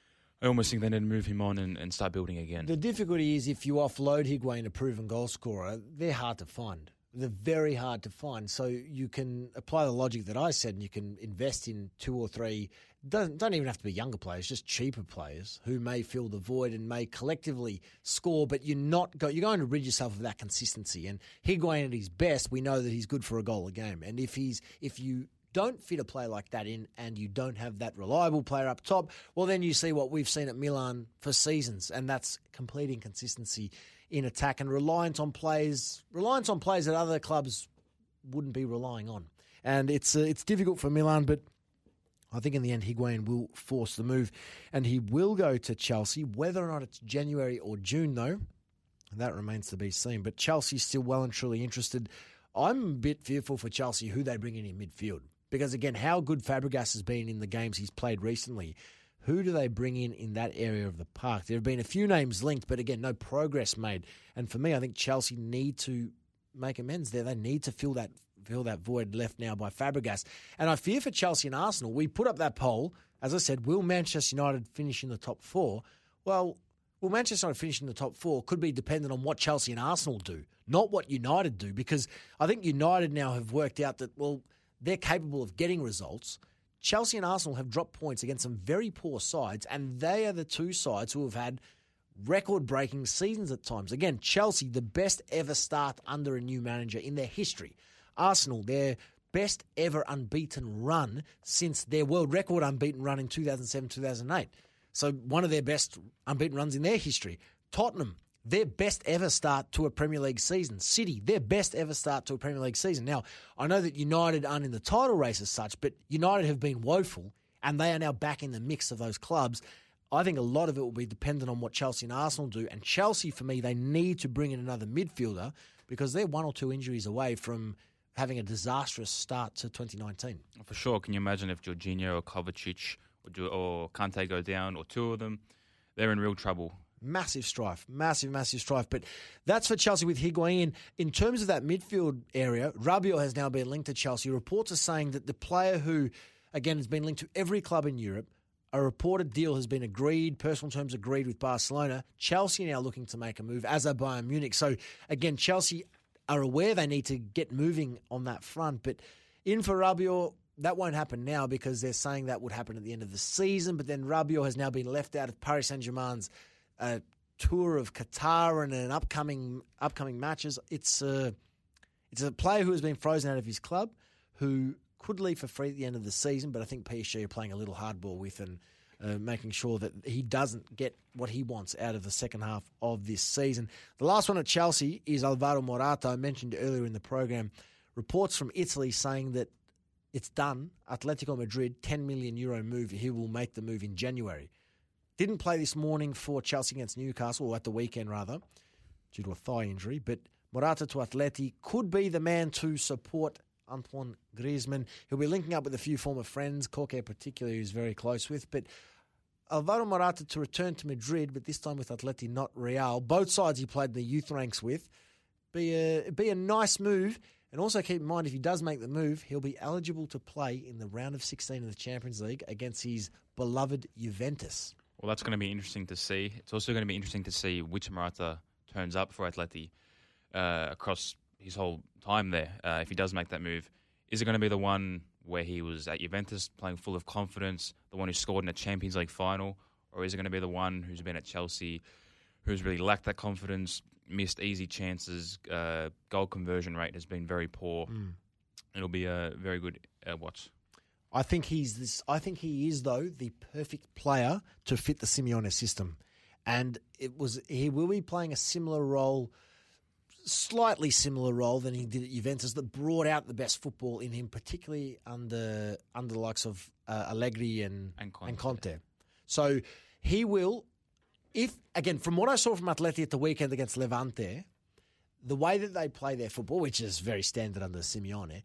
[SPEAKER 3] I almost think they need to move him on and, and start building again.
[SPEAKER 1] The difficulty is if you offload Higuain, a proven goal scorer, they're hard to find. They're very hard to find. So you can apply the logic that I said and you can invest in two or three, don't, don't even have to be younger players, just cheaper players who may fill the void and may collectively score, but you're not go, you're going to rid yourself of that consistency. And Higuain at his best, we know that he's good for a goal a game. And if he's if you don't fit a player like that in and you don't have that reliable player up top, well, then you see what we've seen at Milan for seasons, and that's complete inconsistency in attack and reliance on players, reliance on players that other clubs wouldn't be relying on. And it's uh, it's difficult for Milan, but I think in the end Higuain will force the move and he will go to Chelsea. Whether or not it's January or June, though, that remains to be seen. But Chelsea's still well and truly interested. I'm a bit fearful for Chelsea who they bring in in midfield. Because, again, how good Fabregas has been in the games he's played recently, who do they bring in in that area of the park? There have been a few names linked, but, again, no progress made. And for me, I think Chelsea need to make amends there. They need to fill that fill that void left now by Fabregas. And I fear for Chelsea and Arsenal. We put up that poll. As I said, will Manchester United finish in the top four? Well, will Manchester United finish in the top four could be dependent on what Chelsea and Arsenal do, not what United do. Because I think United now have worked out that, well, they're capable of getting results. Chelsea and Arsenal have dropped points against some very poor sides, and they are the two sides who have had record-breaking seasons at times. Again, Chelsea, the best ever start under a new manager in their history. Arsenal, their best ever unbeaten run since their world record unbeaten run in two thousand seven, two thousand eight. So one of their best unbeaten runs in their history. Tottenham, their best ever start to a Premier League season. City, their best ever start to a Premier League season. Now, I know that United aren't in the title race as such, but United have been woeful, and they are now back in the mix of those clubs. I think a lot of it will be dependent on what Chelsea and Arsenal do. And Chelsea, for me, they need to bring in another midfielder because they're one or two injuries away from having a disastrous start to twenty nineteen.
[SPEAKER 3] For sure. Can you imagine if Jorginho or Kovacic or, or Kante go down, or two of them? They're in real trouble.
[SPEAKER 1] Massive strife, massive, massive strife. But that's for Chelsea with Higuain. In terms of that midfield area, Rabiot has now been linked to Chelsea. Reports are saying that the player who, again, has been linked to every club in Europe, a reported deal has been agreed, personal terms agreed with Barcelona. Chelsea now looking to make a move, as are Bayern Munich. So, again, Chelsea are aware they need to get moving on that front. But in for Rabiot, that won't happen now because they're saying that would happen at the end of the season. But then Rabiot has now been left out of Paris Saint-Germain's a tour of Qatar and an upcoming upcoming matches. It's a, it's a player who has been frozen out of his club, who could leave for free at the end of the season, but I think P S G are playing a little hardball with and uh, making sure that he doesn't get what he wants out of the second half of this season. The last one at Chelsea is Alvaro Morata. I mentioned earlier in the program, reports from Italy saying that it's done. Atletico Madrid, ten million euro move. He will make the move in January. Didn't play this morning for Chelsea against Newcastle, or at the weekend rather, due to a thigh injury. But Morata to Atleti could be the man to support Antoine Griezmann. He'll be linking up with a few former friends, Koke particularly, who's very close with. But Alvaro Morata to return to Madrid, but this time with Atleti, not Real. Both sides he played in the youth ranks with. Be a, be a nice move. And also keep in mind, if he does make the move, he'll be eligible to play in the round of sixteen of the Champions League against his beloved Juventus.
[SPEAKER 3] Well, that's going to be interesting to see. It's also going to be interesting to see which Morata turns up for Atleti uh, across his whole time there. Uh, if he does make that move, is it going to be the one where he was at Juventus playing full of confidence, the one who scored in a Champions League final, or is it going to be the one who's been at Chelsea, who's really lacked that confidence, missed easy chances, uh, goal conversion rate has been very poor. Mm. It'll be a very good uh, watch.
[SPEAKER 1] I think he's this. I think he is, though, the perfect player to fit the Simeone system, and it was he will be playing a similar role, slightly similar role than he did at Juventus, that brought out the best football in him, particularly under under the likes of uh, Allegri and
[SPEAKER 3] and Conte.
[SPEAKER 1] and Conte. So he will, if again from what I saw from Atleti at the weekend against Levante, the way that they play their football, which is very standard under Simeone,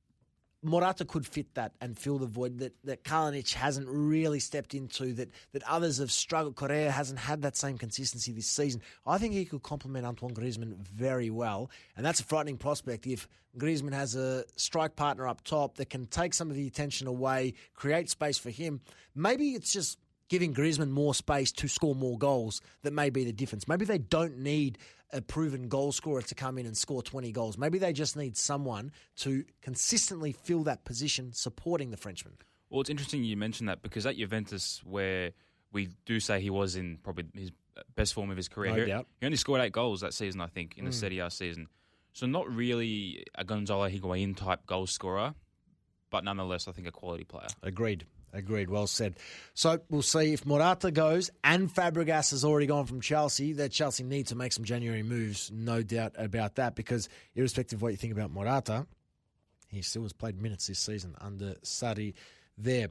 [SPEAKER 1] Morata could fit that and fill the void that, that Kalinic hasn't really stepped into, that, that others have struggled. Correa hasn't had that same consistency this season. I think he could complement Antoine Griezmann very well, and that's a frightening prospect if Griezmann has a strike partner up top that can take some of the attention away, create space for him. Maybe it's just giving Griezmann more space to score more goals that may be the difference. Maybe they don't need a proven goal scorer to come in and score twenty goals. Maybe they just need someone to consistently fill that position supporting the Frenchman.
[SPEAKER 3] Well, it's interesting you mentioned that because at Juventus, where we do say he was in probably his best form of his career,
[SPEAKER 1] No
[SPEAKER 3] he,
[SPEAKER 1] doubt.
[SPEAKER 3] he only scored eight goals that season, I think, in the
[SPEAKER 1] Mm.
[SPEAKER 3] Serie A season. So not really a Gonzalo Higuain type goal scorer, but nonetheless, I think a quality player.
[SPEAKER 1] Agreed. Agreed. Well said. So we'll see if Morata goes and Fabregas has already gone from Chelsea. That Chelsea need to make some January moves, no doubt about that, because irrespective of what you think about Morata, he still has played minutes this season under Sarri there.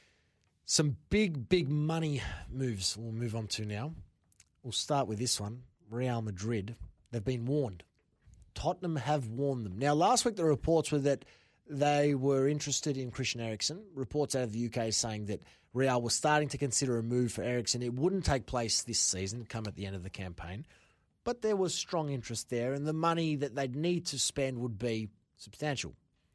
[SPEAKER 1] Some big, big money moves we'll move on to now. We'll start with this one. Real Madrid. They've been warned. Tottenham have warned them. Now, last week the reports were that they were interested in Christian Eriksen. Reports out of the U K saying that Real was starting to consider a move for Eriksen. It wouldn't take place this season, come at the end of the campaign. But there was strong interest there, and the money that they'd need to spend would be substantial.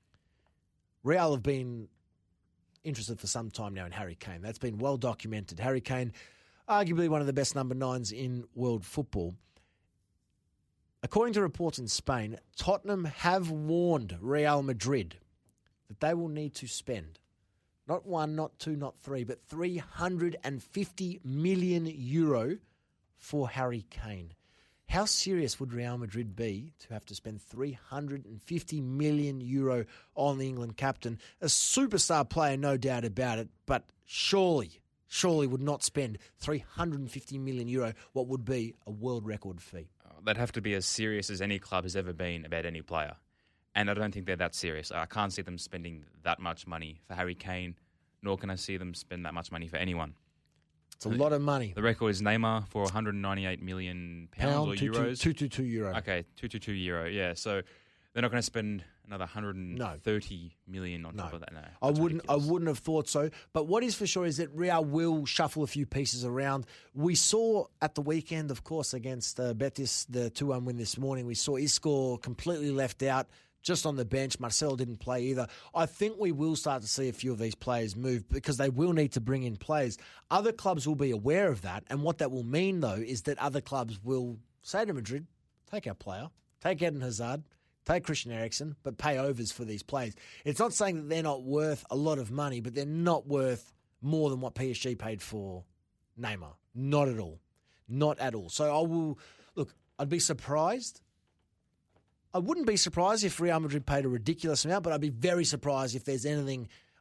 [SPEAKER 1] Real have been interested for some time now in Harry Kane. That's been well documented. Harry Kane, arguably one of the best number nines in world football. According to reports in Spain, Tottenham have warned Real Madrid that they will need to spend not one, not two, not three, but three hundred fifty million euro for Harry Kane. How serious would Real Madrid be to have to spend three hundred fifty million euro on the England captain? A superstar player, no doubt about it, but surely, surely would not spend three hundred fifty million euro, what would be a world record fee.
[SPEAKER 3] They'd have to be as serious as any club has ever been about any player. And I don't think they're that serious. I can't see them spending that much money for Harry Kane, nor can I see them spend that much money for anyone.
[SPEAKER 1] It's a lot of money.
[SPEAKER 3] The record is Neymar for one hundred ninety-eight million pounds
[SPEAKER 1] Pound,
[SPEAKER 3] or
[SPEAKER 1] two,
[SPEAKER 3] euros.
[SPEAKER 1] two hundred twenty-two euro.
[SPEAKER 3] Okay, two hundred twenty-two euro, yeah. So they're not going to spend another one hundred thirty million on top
[SPEAKER 1] No.
[SPEAKER 3] of that. No,
[SPEAKER 1] I
[SPEAKER 3] that's
[SPEAKER 1] wouldn't.
[SPEAKER 3] ridiculous.
[SPEAKER 1] I wouldn't have thought so. But what is for sure is that Real will shuffle a few pieces around. We saw at the weekend, of course, against uh, Betis, the two one win this morning. We saw Isco completely left out, just on the bench. Marcelo didn't play either. I think we will start to see a few of these players move because they will need to bring in players. Other clubs will be aware of that, and what that will mean, though, is that other clubs will say to Madrid, take our player, take Eden Hazard, take Christian Eriksen, but pay overs for these players. It's not saying that they're not worth a lot of money, but they're not worth more than what P S G paid for Neymar. Not at all. Not at all. So I will, look, I'd be surprised. I wouldn't be surprised if Real Madrid paid a ridiculous amount, but I'd be very surprised if there's anything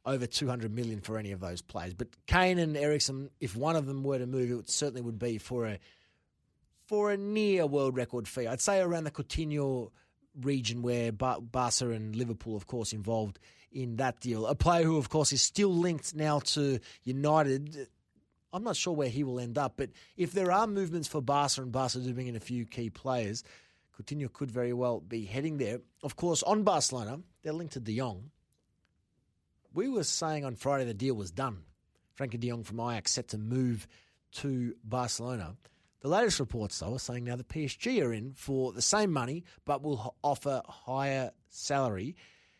[SPEAKER 1] over two hundred million for any of those players. But Kane and Eriksen, if one of them were to move, it certainly would be for a for a near world record fee. I'd say around the Coutinho region, where Bar- Barca and Liverpool, of course, involved in that deal. A player who, of course, is still linked now to United. I'm not sure where he will end up, but if there are movements for Barca and Barca to bring in a few key players, Coutinho could very well be heading there. Of course, on Barcelona, they're linked to De Jong. We were saying on Friday the deal was done. Frankie De Jong from Ajax set to move to Barcelona. The latest reports, though, are saying now the P S G are in for the same money, but will offer higher salary.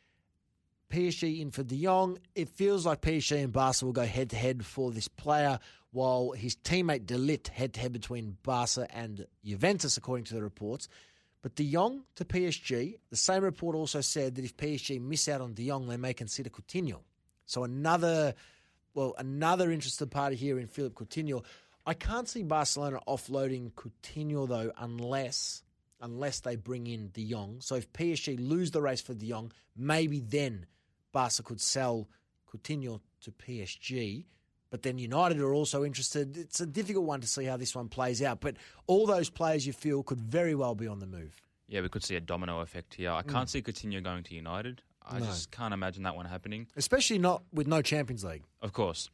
[SPEAKER 1] P S G in for De Jong. It feels like P S G and Barca will go head-to-head for this player, while his teammate De Ligt head-to-head between Barca and Juventus, according to the reports. But De Jong to P S G, the same report also said that if P S G miss out on De Jong, they may consider Coutinho. So another, well, another interested party here in Philippe Coutinho. I can't see Barcelona offloading Coutinho, though, unless unless they bring in De Jong. So if P S G lose the race for De Jong, maybe then Barca could sell Coutinho to P S G. But then United are also interested. It's a difficult one to see how this one plays out. But all those players you feel could very well be on the move.
[SPEAKER 3] Yeah, we could see a domino effect here. I can't mm. see Coutinho going to United. I no. just can't imagine that one happening.
[SPEAKER 1] Especially not with no Champions League.
[SPEAKER 3] Of course.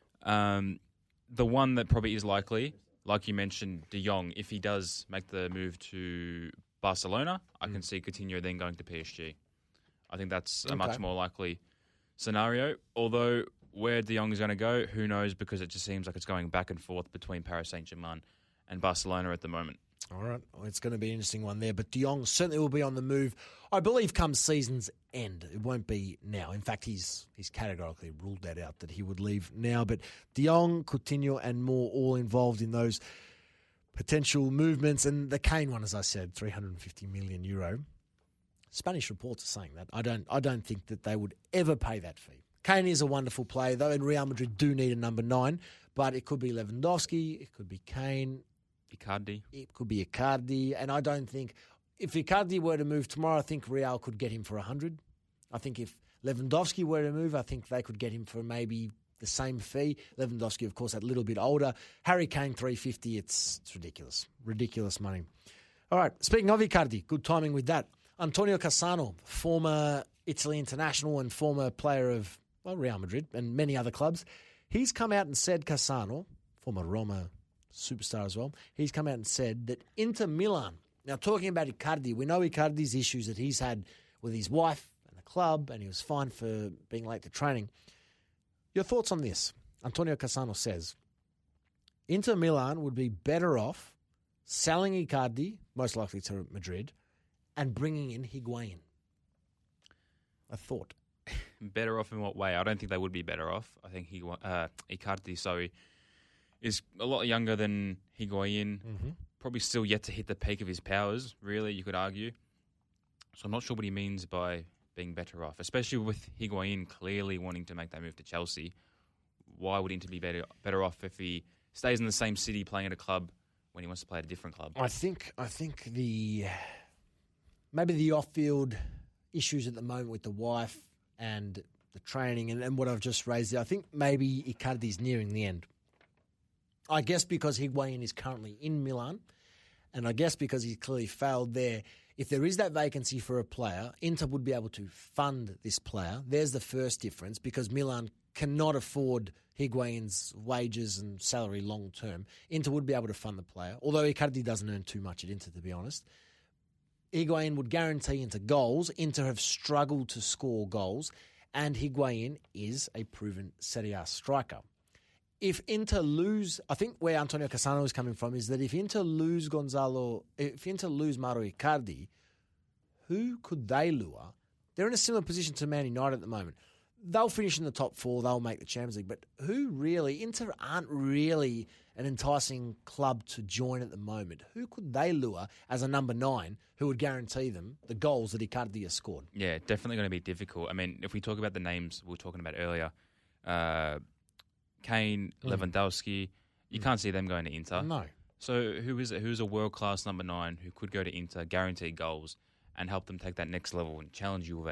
[SPEAKER 3] Um, the one that probably is likely, like you mentioned, De Jong, if he does make the move to Barcelona, I mm. can see Coutinho then going to P S G. I think that's a okay. much more likely scenario. Although where De Jong is going to go, who knows, because it just seems like it's going back and forth between Paris Saint-Germain and Barcelona at the moment.
[SPEAKER 1] All right. Well, it's going to be an interesting one there. But De Jong certainly will be on the move, I believe, come season's end. It won't be now. In fact, he's he's categorically ruled that out, that he would leave now. But De Jong, Coutinho and more all involved in those potential movements. And the Kane one, as I said, three hundred fifty million euro. Spanish reports are saying that. I don't I don't think that they would ever pay that fee. Kane is a wonderful player, though, and Real Madrid do need a number nine. But it could be Lewandowski, it could be Kane.
[SPEAKER 3] Icardi.
[SPEAKER 1] It could be Icardi. And I don't think, if Icardi were to move tomorrow, I think Real could get him for one hundred. I think if Lewandowski were to move, I think they could get him for maybe the same fee. Lewandowski, of course, a little bit older. Harry Kane, three hundred fifty. It's, it's ridiculous. Ridiculous money. All right, speaking of Icardi, good timing with that. Antonio Cassano, former Italy international and former player of, well, Real Madrid and many other clubs. He's come out and said, Cassano, former Roma superstar as well, he's come out and said that Inter Milan, now talking about Icardi, we know Icardi's issues that he's had with his wife and the club, and he was fined for being late to training. Your thoughts on this? Antonio Cassano says, Inter Milan would be better off selling Icardi, most likely to Madrid, and bringing in Higuain. A thought.
[SPEAKER 3] Better off in what way? I don't think they would be better off. I think he, uh, Icardi, sorry, is a lot younger than Higuain. Mm-hmm. Probably still yet to hit the peak of his powers, really, you could argue. So I'm not sure what he means by being better off, especially with Higuain clearly wanting to make that move to Chelsea. Why would Inter be better, better off if he stays in the same city playing at a club when he wants to play at a different club?
[SPEAKER 1] I think I think the maybe the off-field issues at the moment with the wife and the training and, and what I've just raised there, I think maybe Icardi's nearing the end. I guess because Higuain is currently in Milan, and I guess because he's clearly failed there, if there is that vacancy for a player, Inter would be able to fund this player. There's the first difference, because Milan cannot afford Higuain's wages and salary long term. Inter would be able to fund the player, although Icardi doesn't earn too much at Inter, to be honest. Higuain would guarantee Inter goals. Inter have struggled to score goals, and Higuain is a proven Serie A striker. If Inter lose, I think where Antonio Cassano is coming from is that if Inter lose Gonzalo, if Inter lose Mauro Icardi, who could they lure? They're in a similar position to Man United at the moment. They'll finish in the top four, they'll make the Champions League, but who really, Inter aren't really an enticing club to join at the moment. Who could they lure as a number nine who would guarantee them the goals that Icardi has scored?
[SPEAKER 3] Yeah, definitely going to be difficult. I mean, if we talk about the names we were talking about earlier, uh, Kane, mm. Lewandowski, you mm. can't see them going to Inter.
[SPEAKER 1] No.
[SPEAKER 3] So who is it? Who's a world-class number nine who could go to Inter, guarantee goals, and help them take that next level and challenge Juve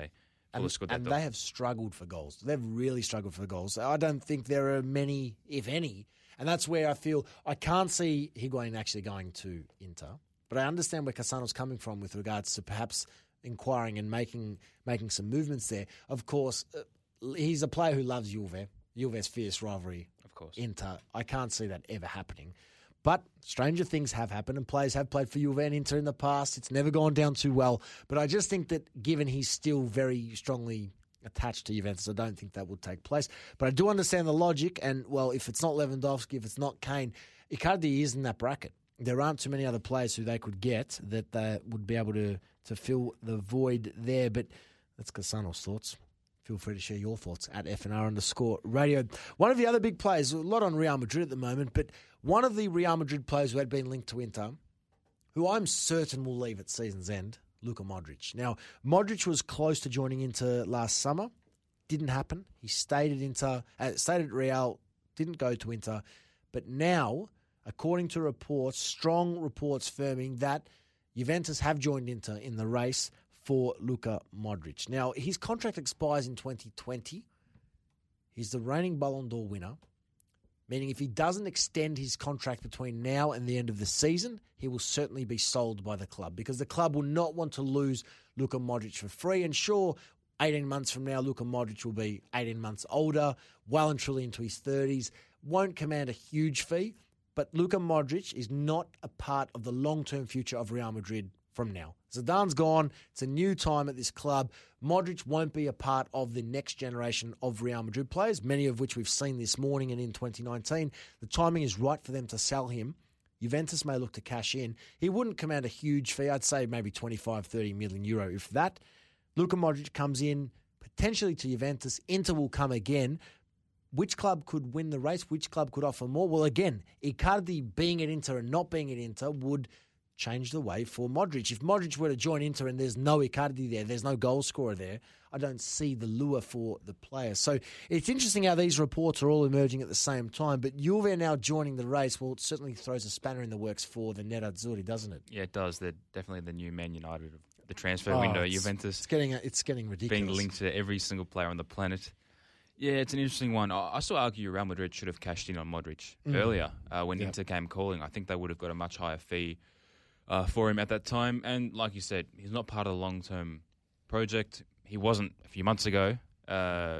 [SPEAKER 1] And, and they have struggled for goals. They've really struggled for goals. I don't think there are many, if any. And that's where I feel I can't see Higuain actually going to Inter. But I understand where Cassano's coming from with regards to perhaps inquiring and making making some movements there. Of course, uh, he's a player who loves Juve. Juve's fierce rivalry.
[SPEAKER 3] Of course.
[SPEAKER 1] Inter. I can't see that ever happening. But stranger things have happened, and players have played for Juve and Inter in the past. It's never gone down too well. But I just think that given he's still very strongly attached to Juventus, I don't think that would take place. But I do understand the logic, and, well, if it's not Lewandowski, if it's not Kane, Icardi is in that bracket. There aren't too many other players who they could get that they would be able to, to fill the void there. But that's Cassano's thoughts. Feel free to share your thoughts at F N R underscore radio. One of the other big players, a lot on Real Madrid at the moment, but one of the Real Madrid players who had been linked to Inter, who I'm certain will leave at season's end, Luka Modric. Now, Modric was close to joining Inter last summer. Didn't happen. He stayed at Inter, uh, stayed at Real, didn't go to Inter. But now, according to reports, strong reports firming that Juventus have joined Inter in the race for Luka Modric. Now, his contract expires in twenty twenty. He's the reigning Ballon d'Or winner, meaning if he doesn't extend his contract between now and the end of the season, he will certainly be sold by the club because the club will not want to lose Luka Modric for free. And sure, eighteen months from now, Luka Modric will be eighteen months older, well and truly into his thirties, won't command a huge fee, but Luka Modric is not a part of the long-term future of Real Madrid from now. Zidane's gone. It's a new time at this club. Modric won't be a part of the next generation of Real Madrid players, many of which we've seen this morning and in twenty nineteen. The timing is right for them to sell him. Juventus may look to cash in. He wouldn't command a huge fee. I'd say maybe twenty-five, thirty million euro, if that. Luka Modric comes in potentially to Juventus. Inter will come again. Which club could win the race? Which club could offer more? Well, again, Icardi being at Inter and not being at Inter would change the way for Modric. If Modric were to join Inter and there's no Icardi there, there's no goal scorer there, I don't see the lure for the player. So it's interesting how these reports are all emerging at the same time, but Juve now joining the race, well, it certainly throws a spanner in the works for the Nerazzurri, doesn't it?
[SPEAKER 3] Yeah, it does. They're definitely the new Man United of the transfer oh, window.
[SPEAKER 1] It's,
[SPEAKER 3] Juventus.
[SPEAKER 1] It's getting, it's getting ridiculous.
[SPEAKER 3] Being linked to every single player on the planet. Yeah, it's an interesting one. I, I still argue Real Madrid should have cashed in on Modric mm. earlier uh, when yep. Inter came calling. I think they would have got a much higher fee Uh, for him at that time. And like you said, he's not part of the long-term project. He wasn't a few months ago uh,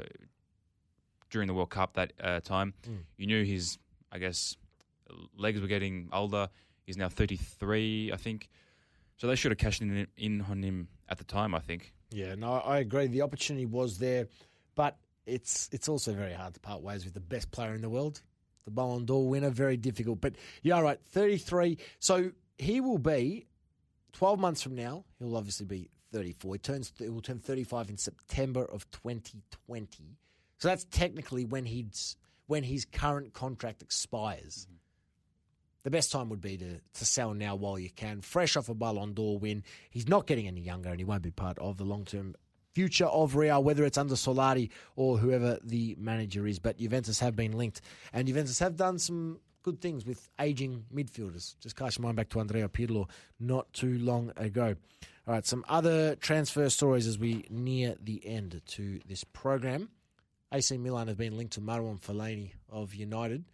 [SPEAKER 3] during the World Cup that uh, time. Mm. You knew his, I guess, legs were getting older. He's now thirty-three, I think. So they should have cashed in, in on him at the time, I think.
[SPEAKER 1] Yeah, no, I agree. The opportunity was there, but it's it's also very hard to part ways with the best player in the world. The Ballon d'Or winner, very difficult. But you're right, thirty-three. So he will be, twelve months from now, he'll obviously be thirty-four. He turns, he will turn thirty-five in September of twenty twenty. So that's technically when he's when his current contract expires. Mm-hmm. The best time would be to, to sell now while you can. Fresh off a Ballon d'Or win. He's not getting any younger and he won't be part of the long-term future of Real, whether it's under Solari or whoever the manager is. But Juventus have been linked. And Juventus have done some good things with ageing midfielders. Just cast your mind back to Andrea Pirlo not too long ago. All right, some other transfer stories as we near the end to this program. A C Milan have been linked to Marouane Fellaini of United.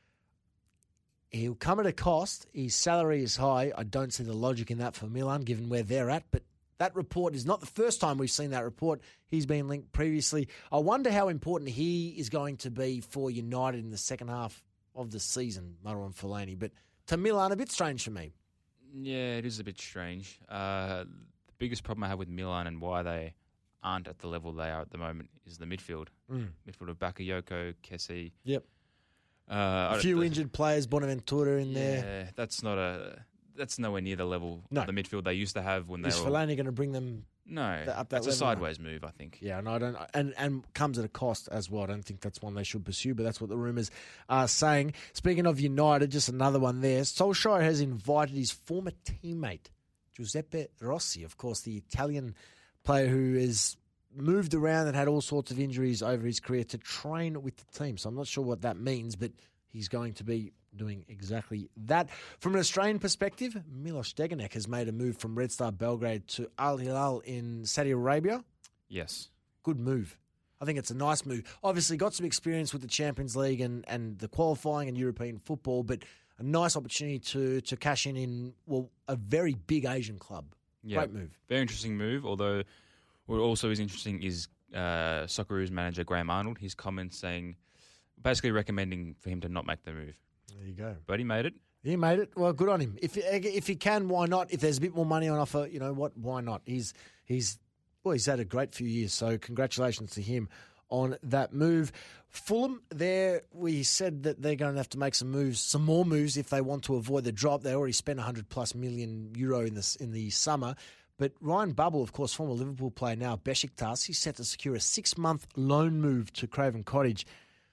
[SPEAKER 1] He'll come at a cost. His salary is high. I don't see the logic in that for Milan, given where they're at. But that report is not the first time we've seen that report. He's been linked previously. I wonder how important he is going to be for United in the second half of the season, Marouane Fellaini. But to Milan, a bit strange for me.
[SPEAKER 3] Yeah, it is a bit strange. Uh, the biggest problem I have with Milan and why they aren't at the level they are at the moment is the midfield. Mm. Midfield of Bakayoko, Kessie.
[SPEAKER 1] Yep.
[SPEAKER 3] Uh,
[SPEAKER 1] a few injured players, Bonaventura in
[SPEAKER 3] yeah,
[SPEAKER 1] there.
[SPEAKER 3] Yeah, that's not a that's nowhere near the level
[SPEAKER 1] no.
[SPEAKER 3] of the midfield they used to have when they
[SPEAKER 1] is
[SPEAKER 3] were.
[SPEAKER 1] Is Fellaini going to bring them?
[SPEAKER 3] No,
[SPEAKER 1] th- up that
[SPEAKER 3] that's
[SPEAKER 1] level?
[SPEAKER 3] a sideways move, I think.
[SPEAKER 1] Yeah, and I don't, and and comes at a cost as well. I don't think that's one they should pursue, but that's what the rumours are saying. Speaking of United, just another one there. Solskjaer has invited his former teammate Giuseppe Rossi, of course, the Italian player who is. Moved around and had all sorts of injuries over his career to train with the team. So I'm not sure what that means, but he's going to be doing exactly that. From an Australian perspective, Milos Degenek has made a move from Red Star Belgrade to Al Hilal in Saudi Arabia.
[SPEAKER 3] Yes.
[SPEAKER 1] good move. I think it's a nice move. Obviously, got some experience with the Champions League and, and the qualifying and European football, but a nice opportunity to to cash in in, well, a very big Asian club.
[SPEAKER 3] Yeah,
[SPEAKER 1] Great move.
[SPEAKER 3] Very interesting move, although what also is interesting is uh, Socceroos manager Graham Arnold, his comments saying, basically recommending for him to not make the move.
[SPEAKER 1] There you go.
[SPEAKER 3] But he made it.
[SPEAKER 1] He made it. Well, good on him. If if he can, why not? If there's a bit more money on offer, you know what? Why not? He's he's well, he's had a great few years. So congratulations to him on that move. Fulham, there we said that they're going to have to make some moves, some more moves if they want to avoid the drop. They already spent one hundred plus million euro in this in the summer. But Ryan Babel, of course, former Liverpool player now, Besiktas, he's set to secure a six-month loan move to Craven Cottage.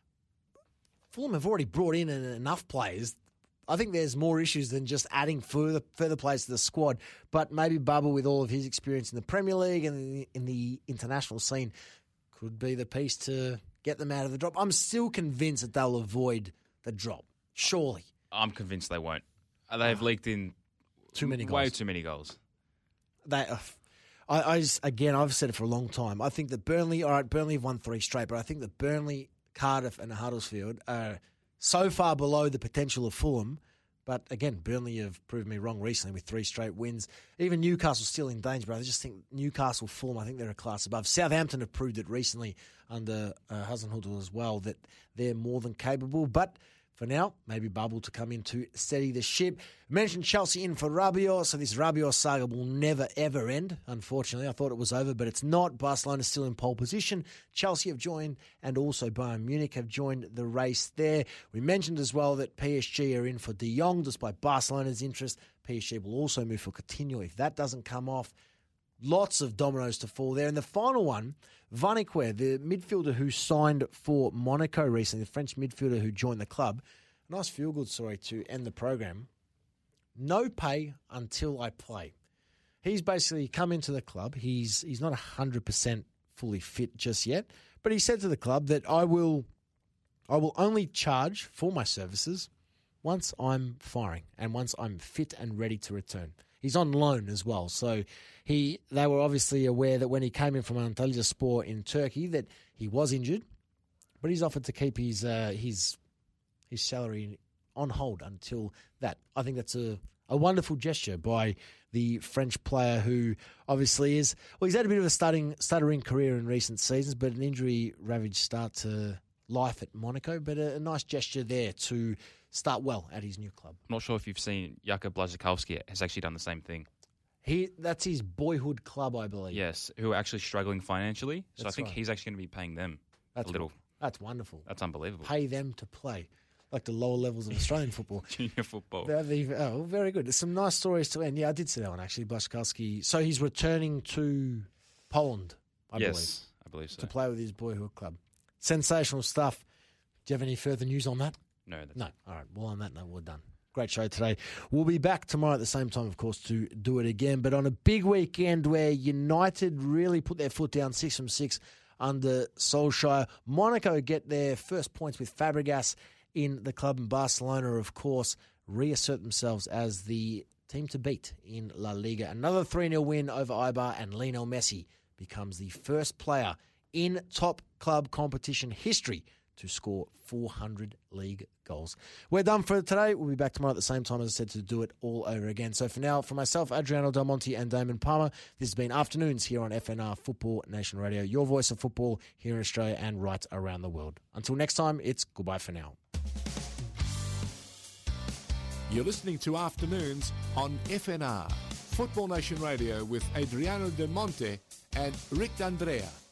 [SPEAKER 1] Fulham have already brought in enough players. I think there's more issues than just adding further further players to the squad. But maybe Babel, with all of his experience in the Premier League and in the, in the international scene, could be the piece to get them out of the drop. I'm still convinced that they'll avoid the drop. Surely.
[SPEAKER 3] I'm convinced they won't. They've leaked in
[SPEAKER 1] too many goals.
[SPEAKER 3] Way too many goals.
[SPEAKER 1] They, uh, I, I just, again, I've said it for a long time. I think that Burnley, all right, Burnley have won three straight, but I think that Burnley, Cardiff and Huddersfield are so far below the potential of Fulham. But again, Burnley have proved me wrong recently with three straight wins. Even Newcastle's still in danger, but I just think Newcastle, Fulham, I think they're a class above. Southampton have proved it recently under uh, Hasenhüttl as well, that they're more than capable. But for now, maybe Bubble to come in to steady the ship. I mentioned Chelsea in for Rabiot, so this Rabiot saga will never, ever end, unfortunately. I thought it was over, but it's not. Barcelona's still in pole position. Chelsea have joined, and also Bayern Munich have joined the race there. We mentioned as well that P S G are in for De Jong, despite Barcelona's interest. P S G will also move for Coutinho if that doesn't come off. Lots of dominoes to fall there. And the final one, Vaniquer, the midfielder who signed for Monaco recently, the French midfielder who joined the club. Nice feel-good story to end the program. No pay until I play. He's basically come into the club. He's he's not one hundred percent fully fit just yet, but he said to the club that I will, I will only charge for my services once I'm firing and once I'm fit and ready to return. He's on loan as well, so he they were obviously aware that when he came in from Antalyaspor in Turkey that he was injured, but he's offered to keep his uh, his his salary on hold until that. I think that's a, a wonderful gesture by the French player who obviously is, well, he's had a bit of a starting, stuttering career in recent seasons, but an injury-ravaged start to life at Monaco, but a, a nice gesture there to start well at his new club.
[SPEAKER 3] I'm not sure if you've seen Jakub Blaszczykowski has actually done the same thing.
[SPEAKER 1] He That's his boyhood club, I believe.
[SPEAKER 3] Yes, who are actually struggling financially. So
[SPEAKER 1] That's
[SPEAKER 3] I think
[SPEAKER 1] right.
[SPEAKER 3] he's actually going to be paying them
[SPEAKER 1] That's
[SPEAKER 3] a little.
[SPEAKER 1] That's wonderful.
[SPEAKER 3] That's unbelievable.
[SPEAKER 1] Pay them to play, like the lower levels of Australian football.
[SPEAKER 3] Junior football.
[SPEAKER 1] They're the- oh, very good. There's some nice stories to end. Yeah, I did see that one, actually, Blaszczykowski. So he's returning to Poland, I
[SPEAKER 3] yes,
[SPEAKER 1] believe,
[SPEAKER 3] I believe so.
[SPEAKER 1] to play with his boyhood club. Sensational stuff. Do you have any further news on that?
[SPEAKER 3] No, that's
[SPEAKER 1] No. All right. Well, on that note, we're done. Great show today. We'll be back tomorrow at the same time, of course, to do it again. But on a big weekend where United really put their foot down six from six under Solskjaer. Monaco get their first points with Fabregas in the club, and Barcelona, of course, reassert themselves as the team to beat in La Liga. Another three nil win over Eibar, and Lionel Messi becomes the first player in top club competition history to score four hundred league goals. We're done for today. We'll be back tomorrow at the same time, as I said, to do it all over again. So for now, for myself, Adriano Del Monte and Damon Palmer, this has been Afternoons here on F N R Football Nation Radio, your voice of football here in Australia and right around the world. Until next time, it's goodbye for now.
[SPEAKER 2] You're listening to Afternoons on F N R, Football Nation Radio with Adriano Del Monte and Rick D'Andrea.